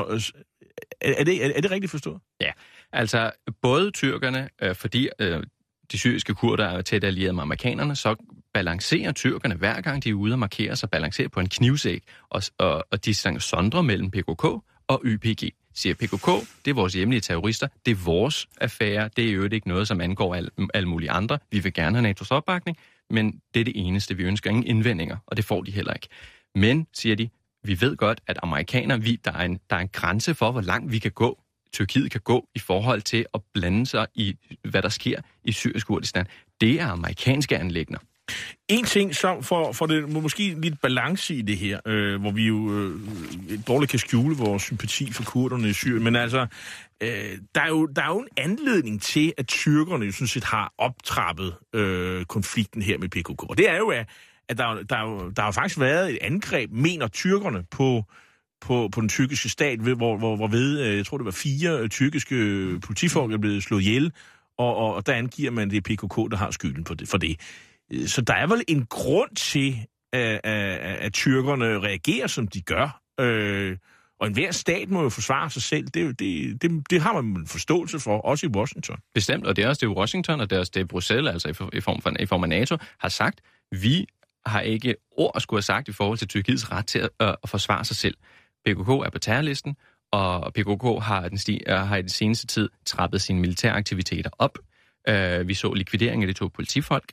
er det rigtigt forstået? Ja, altså både tyrkerne, fordi de syriske kurder er tæt allieret med amerikanerne, så balancerer tyrkerne hver gang de er ude og markere sig, balancerer på en knivsæg, og de sondrer mellem PKK og YPG. Siger PKK, det er vores hjemlige terrorister, det er vores affære, det er jo ikke noget, som angår alle mulige andre. Vi vil gerne have NATO's opbakning, men det er det eneste, vi ønsker. Ingen indvendinger, og det får de heller ikke. Men, siger de, vi ved godt, at amerikanere, der er en grænse for, hvor langt vi kan gå, Tyrkiet kan gå i forhold til at blande sig i, hvad der sker i Syrisk Kurdistan. Det er amerikanske anliggender. En ting, så for det måske lidt balance i det her, hvor vi jo dårligt kan skjule vores sympati for kurderne i Syrien, men altså, der er jo en anledning til, at tyrkerne jo sådan set har optrappet konflikten her med PKK. Og det er jo, at der har faktisk været et angreb, mener tyrkerne, på den tyrkiske stat, hvorved, jeg tror det var 4 tyrkiske politifolk er blevet slået ihjel, og der angiver man, det er PKK, der har skylden for det. Så der er vel en grund til, at tyrkerne reagerer, som de gør. Og enhver stat må jo forsvare sig selv. Det har man en forståelse for, også i Washington. Bestemt, og det er også det Washington, og det er også det Bruxelles, altså i form af NATO, har sagt, vi har ikke ord at skulle have sagt i forhold til Tyrkiets ret til at forsvare sig selv. PKK er på terrorlisten, og PKK har i den seneste tid trappet sine militære aktiviteter op. Vi så likvidering af de 2 politifolk,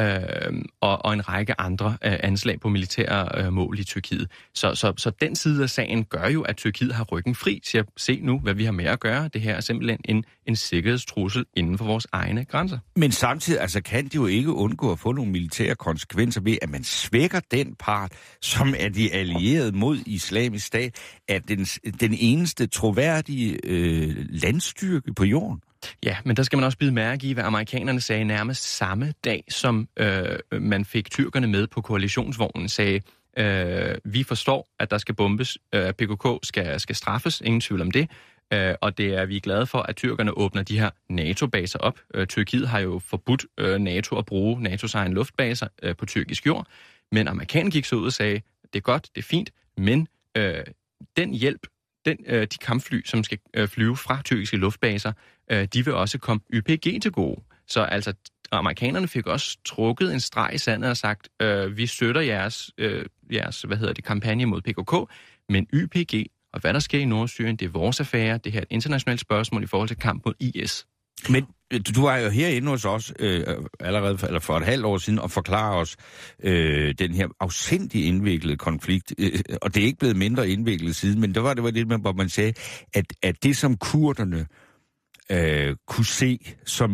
og en række andre anslag på militære mål i Tyrkiet. Så den side af sagen gør jo, at Tyrkiet har ryggen fri til at se nu, hvad vi har med at gøre. Det her er simpelthen en sikkerhedstrussel inden for vores egne grænser. Men samtidig altså, kan de jo ikke undgå at få nogle militære konsekvenser ved, at man svækker den part, som er de allierede mod Islamisk Stat, er den eneste troværdige landstyrke på jorden. Ja, men der skal man også bide mærke i, hvad amerikanerne sagde nærmest samme dag, som man fik tyrkerne med på koalitionsvognen, sagde, vi forstår, at der skal bombes, PKK skal straffes, ingen tvivl om det, Og det er vi er glade for, at tyrkerne åbner de her NATO-baser op. Tyrkiet har jo forbudt NATO at bruge NATO's egen luftbaser på tyrkisk jord, men amerikanerne gik så ud og sagde, det er godt, det er fint, men den hjælp, de kampfly, som skal flyve fra tyrkiske luftbaser, de vil også komme YPG til gode. Så altså, amerikanerne fik også trukket en streg i sandet og sagt, vi støtter jeres kampagne mod PKK, men YPG og hvad der sker i Nordsyrien, det er vores affære, det her er et internationalt spørgsmål i forhold til kamp mod IS. Men du var jo herinde hos os allerede for et halvt år siden og forklare os den her afsindig indviklede konflikt, og det er ikke blevet mindre indviklet siden, men det var det, hvor man sagde, at det som kurderne kunne se som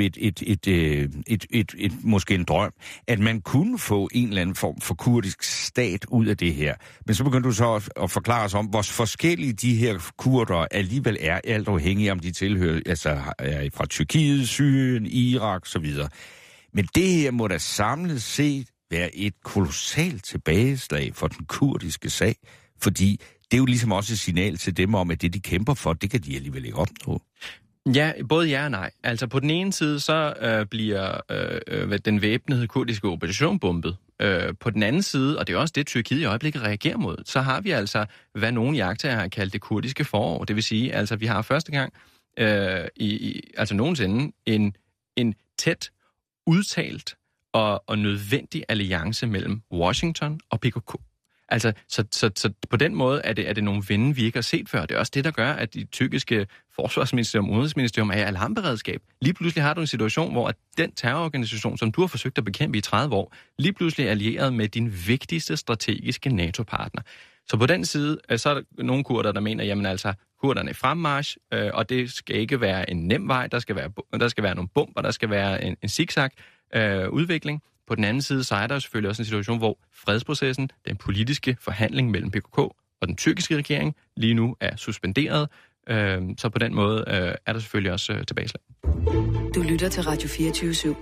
et måske en drøm, at man kunne få en eller anden form for kurdisk stat ud af det her. Men så begyndte du så at forklare os om, hvor forskellige de her kurder alligevel er, alt afhængig om de tilhører, altså er fra Tyrkiet, Syrien, Irak så videre. Men det her må da samlet set være et kolossalt tilbageslag for den kurdiske sag, fordi det er jo ligesom også et signal til dem om, at det de kæmper for, det kan de alligevel ikke opnå. Ja, både ja og nej. Altså på den ene side, så bliver den væbnede kurdiske opposition bombet. På den anden side, og det er også det, Tyrkiet i øjeblikket reagerer mod, så har vi altså, hvad nogle iagttagere har kaldt det kurdiske forår. Det vil sige, altså vi har første gang, altså nogensinde, en tæt, udtalt og nødvendig alliance mellem Washington og PKK. Altså, så på den måde er det nogle vinde, vi ikke har set før. Det er også det, der gør, at de tyrkiske forsvarsministerium og udenrigsministerium er i alarmberedskab. Lige pludselig har du en situation, hvor den terrororganisation, som du har forsøgt at bekæmpe i 30 år, lige pludselig er allieret med din vigtigste strategiske NATO-partner. Så på den side, så er der nogle kurder, der mener, jamen altså, kurderne er fremmarch, og det skal ikke være en nem vej, der skal være nogle bomber, der skal være en zigzag udvikling. På den anden side, så er der selvfølgelig også en situation, hvor fredsprocessen, den politiske forhandling mellem PKK og den tyrkiske regering, lige nu er suspenderet. Så på den måde er der selvfølgelig også tilbageslag. Du lytter til Radio 24/7.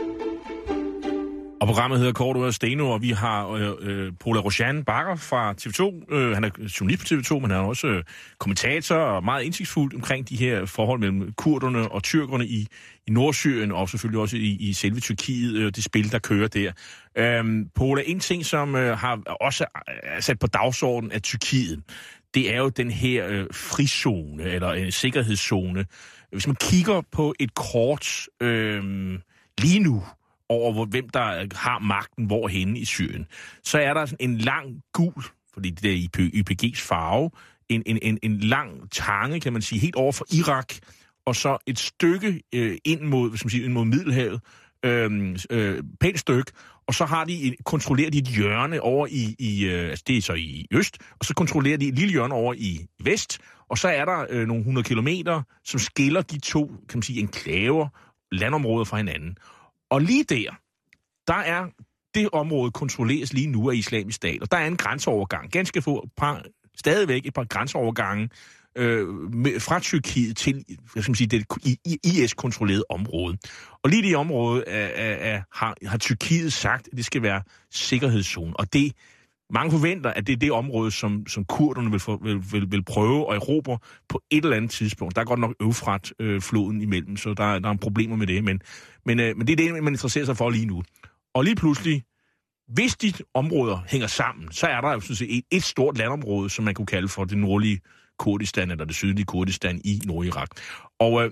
Og programmet hedder Cordua og Steno, og vi har Pola Roshan Bakker fra TV2. Han er journalist på TV2, men han er også kommentator og meget indsigtsfuld omkring de her forhold mellem kurderne og tyrkerne i Nordsyrien, og selvfølgelig også i selve Tyrkiet, det spil, der kører der. Pola, en ting, som har også sat på dagsordenen af Tyrkiet, det er jo den her frizone, eller en sikkerhedszone. Hvis man kigger på et kort lige nu, over hvem der har magten hvorhenne i Syrien, så er der en lang gul, fordi det er YPG's farve, en lang tange, kan man sige, helt over for Irak, og så et stykke ind mod Middelhavet, pænt stykke, og så har kontrollerer de et hjørne over altså det er så i øst, og så kontrollerer de et lille hjørne over i vest, og så er der nogle 100 kilometer, som skiller de to, kan man sige, enklaver, landområder fra hinanden. Og lige der er det område kontrolleres lige nu af Islamisk Stat, og der er en grænseovergang, ganske få, stadigvæk et par grænseovergange fra Tyrkiet til, det IS-kontrollerede område. Og lige det område har Tyrkiet sagt, at det skal være sikkerhedszone, og det mange forventer, at det er det område, som kurderne vil prøve at erobre på et eller andet tidspunkt. Der er godt nok Eufrat-floden imellem, så der er problemer med det. Men det er det, man interesserer sig for lige nu. Og lige pludselig, hvis de områder hænger sammen, så er der jo sådan set et stort landområde, som man kunne kalde for det nordlige Kurdistan, eller det sydlige Kurdistan i Nordirak. Og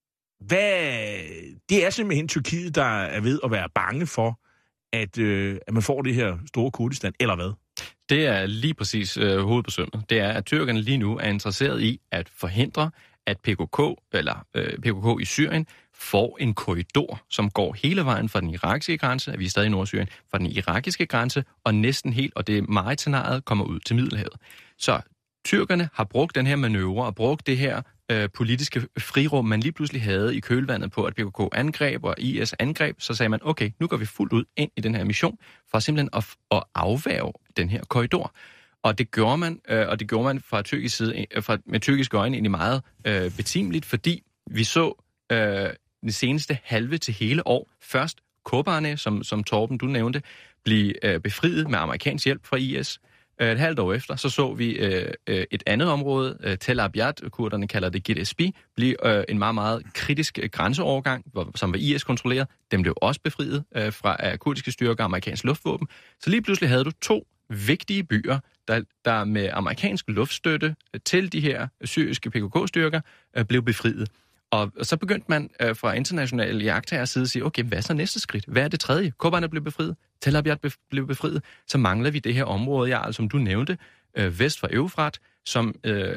det er simpelthen Tyrkiet, der er ved at være bange for, at man får det her store Kurdistan, eller hvad? Det er lige præcis hovedet på sømmet. Det er, at tyrkerne lige nu er interesseret i at forhindre, at PKK i Syrien får en korridor, som går hele vejen fra den irakiske grænse, at vi er stadig i Nordsyrien, fra den irakiske grænse, og næsten helt, og det Mare-scenariet kommer ud til Middelhavet. Så tyrkerne har brugt den her manøvre og brugt det her politiske frirum, man lige pludselig havde i kølvandet på, at PKK angreb og IS angreb, så sagde man, okay, nu går vi fuldt ud ind i den her mission, for simpelthen at afværge den her korridor. Og det gjorde man, fra tyrkisk side, med tyrkiske øjne egentlig meget betimeligt, fordi vi så det seneste halve til hele år, først Kobane, som Torben, du nævnte, blive befriet med amerikansk hjælp fra IS. Et halvt år efter, så vi et andet område, Tel Abyad, kurderne kalder det Gidesbi, blive en meget, meget kritisk grænseovergang, som var IS-kontrolleret. Den blev også befriet fra kurdiske styrker og amerikansk luftvåben. Så lige pludselig havde du 2 vigtige byer, der med amerikansk luftstøtte til de her syriske PKK-styrker blev befriet. Og så begyndte man fra internationale jagttagers side at sige, okay, hvad er så næste skridt? Hvad er det tredje? Kobane blev befriet, Tel Abyad blev befriet, så mangler vi det her område, Jarl, som du nævnte, vest for Eufrat, som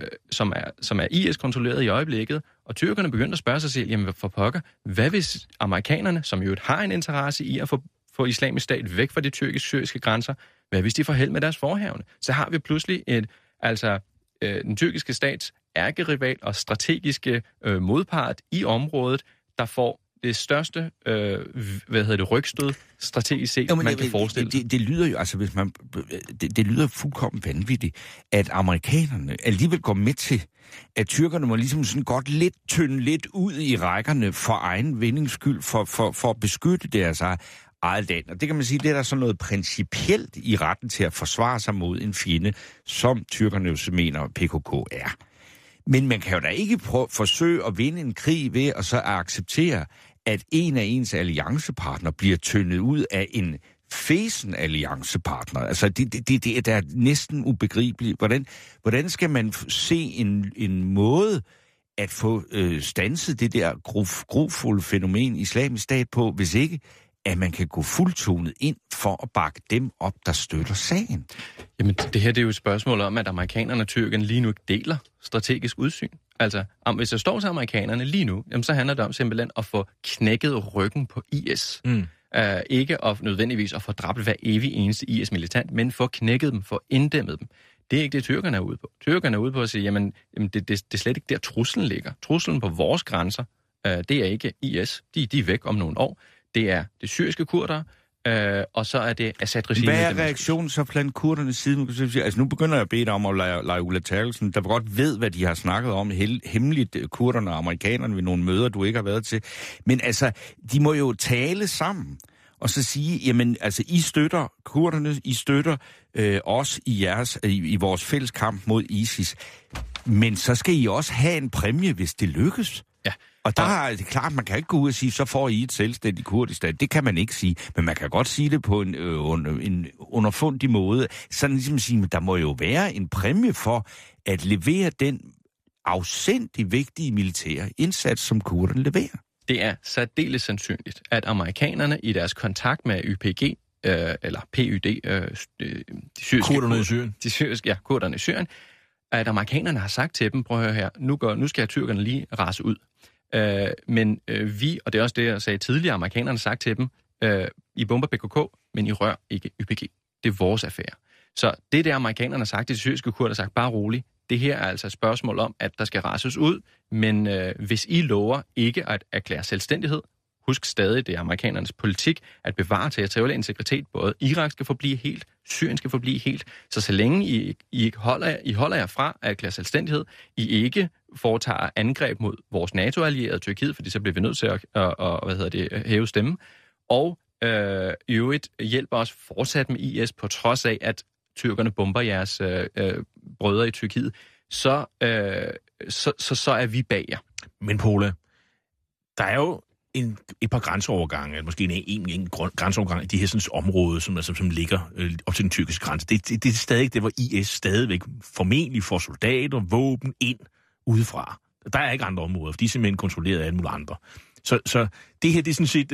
er IS-kontrolleret i øjeblikket, og tyrkerne begyndte at spørge sig selv, jamen for pokker, hvad hvis amerikanerne, som jo har en interesse i at få Islamisk Stat væk fra de tyrkisk-syriske grænser, hvad hvis de får held med deres forhavne? Så har vi pludselig den tyrkiske stats ærkerival og strategiske modpart i området, der får det største rygstød strategisk set, man kan forestille sig. Det lyder jo, altså hvis man, det lyder fuldkommen vanvittigt, at amerikanerne alligevel går med til, at tyrkerne må ligesom sådan godt tynde lidt ud i rækkerne for egen vindings skyld, for at beskytte deres eget land. Og det kan man sige, det er der sådan noget principielt i retten til at forsvare sig mod en fjende, som tyrkerne jo så mener, PKK er. Men man kan jo da ikke forsøge at vinde en krig ved at så acceptere, at en af ens alliancepartner bliver tyndet ud af en fesen alliancepartner. Altså, det er da næsten ubegribeligt. Hvordan skal man se en måde at få standset det der grufulde fænomen Islamisk Stat på, hvis ikke at man kan gå fuldtonet ind for at bakke dem op, der støtter sagen? Jamen, det her det er jo et spørgsmål om, at amerikanerne og tyrkerne lige nu ikke deler strategisk udsyn. Altså, hvis jeg står til amerikanerne lige nu, jamen, så handler det om simpelthen at få knækket ryggen på IS. Ikke nødvendigvis at få dræbt hver evig eneste IS-militant, men få knækket dem, få inddæmmet dem. Det er ikke det, tyrkerne er ude på. Tyrkerne er ude på at sige, jamen det er slet ikke der, truslen ligger. Truslen på vores grænser, det er ikke IS. De er væk om nogle år. Det er det syriske kurdere, og så er det Assad-regimet. Hvad er reaktionen så blandt kurdernes side? Altså nu begynder jeg at bede dig om at lege Ulla Terkelsen, der godt ved, hvad de har snakket om hemmeligt, kurderne og amerikanerne ved nogle møder, du ikke har været til. Men altså, de må jo tale sammen og så sige, jamen altså, I støtter kurderne, I støtter os i vores fælles kamp mod ISIS. Men så skal I også have en præmie, hvis det lykkes. Ja. Og der er det klart, man kan ikke gå ud og sige, så får I et selvstændigt Kurdistan. Det kan man ikke sige, men man kan godt sige det på en underfundig måde. Sådan ligesom at sige, at der må jo være en præmie for at levere den afsindig vigtige militære indsats, som kurderne leverer. Det er særdeles sandsynligt, at amerikanerne i deres kontakt med YPG, eller PYD, de syriske kurderne i Syrien. Kurderne i Syrien, at amerikanerne har sagt til dem, prøv at høre her, nu skal tyrkerne lige rase ud. Men vi, og det er også det, jeg sagde tidligere, amerikanerne har sagt til dem, I bomber PKK, men I rør ikke YPG. Det er vores affære. Så det der amerikanerne har sagt, de syriske kurder har sagt, bare roligt, det her er altså et spørgsmål om, at der skal rases ud, men hvis I lover ikke at erklære selvstændighed, husk stadig, det er amerikanernes politik at bevare territorial integritet. Både Irak skal forblive helt, Syrien skal forblive helt. Så længe I holder jer fra at erklære selvstændighed, I ikke foretager angreb mod vores NATO-allierede Tyrkiet, fordi så bliver vi nødt til at hæve stemmen, og i øvrigt hjælper os fortsat med IS, på trods af, at tyrkerne bomber jeres brødre i Tyrkiet, så er vi bag jer. Men Pola, der er jo et par grænseovergange, måske en grænseovergang i de her sådan, områder, som ligger op til den tyrkiske grænse. Det er stadig det, hvor IS stadigvæk formentlig får soldater, våben ind udefra. Der er ikke andre områder, for de er simpelthen kontrolleret af alle mulige andre. Så det her, det er sådan set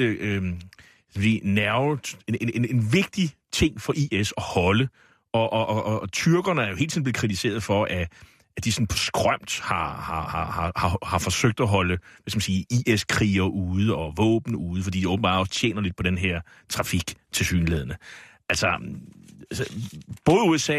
en vigtig ting for IS at holde, og tyrkerne er jo helt tiden blevet kritiseret for, at de sådan på skrømt har forsøgt at holde, hvad skal man sige, IS-kriger ude og våben ude, fordi de åbenbart også tjener lidt på den her trafik tilsyneladende. Altså, både USA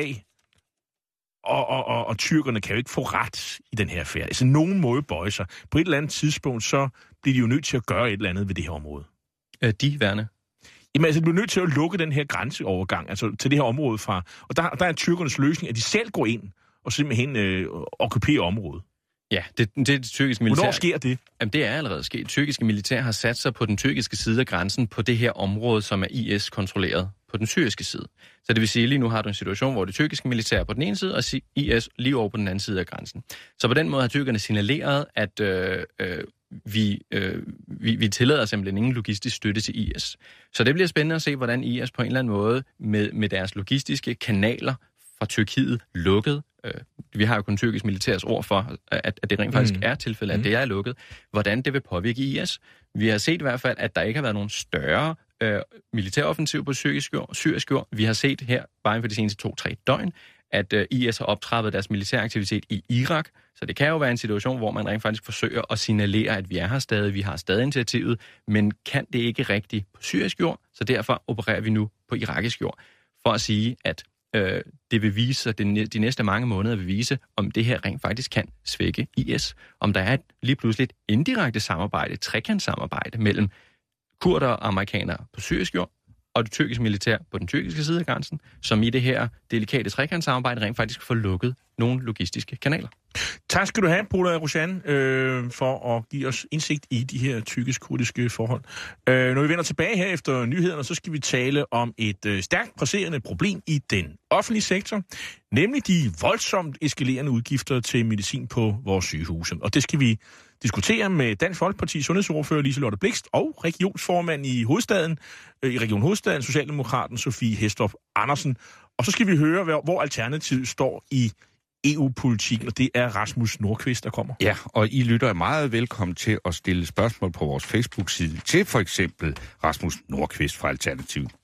og tyrkerne kan jo ikke få ret i den her affære. Altså, nogen må jo bøje sig. På et eller andet tidspunkt, så bliver de jo nødt til at gøre et eller andet ved det her område. Værne? Jamen, altså, de bliver nødt til at lukke den her grænseovergang, altså til det her område fra. Og der er tyrkernes løsning, at de selv går ind og simpelthen okkuperer området. Ja, det er det tyrkiske militær. Hvornår sker det? Jamen, det er allerede sket. Det tyrkiske militær har sat sig på den tyrkiske side af grænsen på det her område, som er IS-kontrolleret på den syriske side. Så det vil sige, lige nu har du en situation, hvor det tyrkiske militær er på den ene side, og IS lige over på den anden side af grænsen. Så på den måde har tyrkerne signaleret, at vi tillader simpelthen ingen logistisk støtte til IS. Så det bliver spændende at se, hvordan IS på en eller anden måde med deres logistiske kanaler fra Tyrkiet lukket. Vi har jo kun tyrkisk militærs ord for, at det rent faktisk er tilfældet, at det er lukket. Hvordan det vil påvirke IS. Vi har set i hvert fald, at der ikke har været nogen større militæroffensiv på syrisk jord. Vi har set her, bare inden for de seneste 2-3 døgn, at IS har optrappet deres militæraktivitet i Irak. Så det kan jo være en situation, hvor man rent faktisk forsøger at signalere, at vi er her stadig, vi har stadig initiativet, men kan det ikke rigtigt på syrisk jord, så derfor opererer vi nu på irakisk jord. For at sige, at det vil vise, at de næste mange måneder vil vise, om det her rent faktisk kan svække IS. Om der er lige pludselig et indirekte samarbejde, trekantssamarbejde mellem kurder og amerikanere på syrisk jord, og det tyrkiske militær på den tyrkiske side af grænsen, som i det her delikate trekantssamarbejde rent faktisk får lukket nogle logistiske kanaler. Tak skal du have, Pola Roshan, for at give os indsigt i de her tyrkisk-kurdiske forhold. Når vi vender tilbage her efter nyhederne, så skal vi tale om et stærkt presserende problem i den offentlige sektor, nemlig de voldsomt eskalerende udgifter til medicin på vores sygehuse. Og det skal vi diskutere med Dansk Folkepartis sundhedsordfører Liselotte Blixt og regionsformand i Region Hovedstaden, Socialdemokraten Sofie Hæstrup Andersen. Og så skal vi høre, hvor Alternativet står i EU-politikken, og det er Rasmus Nordqvist, der kommer. Ja, og I lytter meget velkommen til at stille spørgsmål på vores Facebook-side til for eksempel Rasmus Nordqvist fra Alternativet.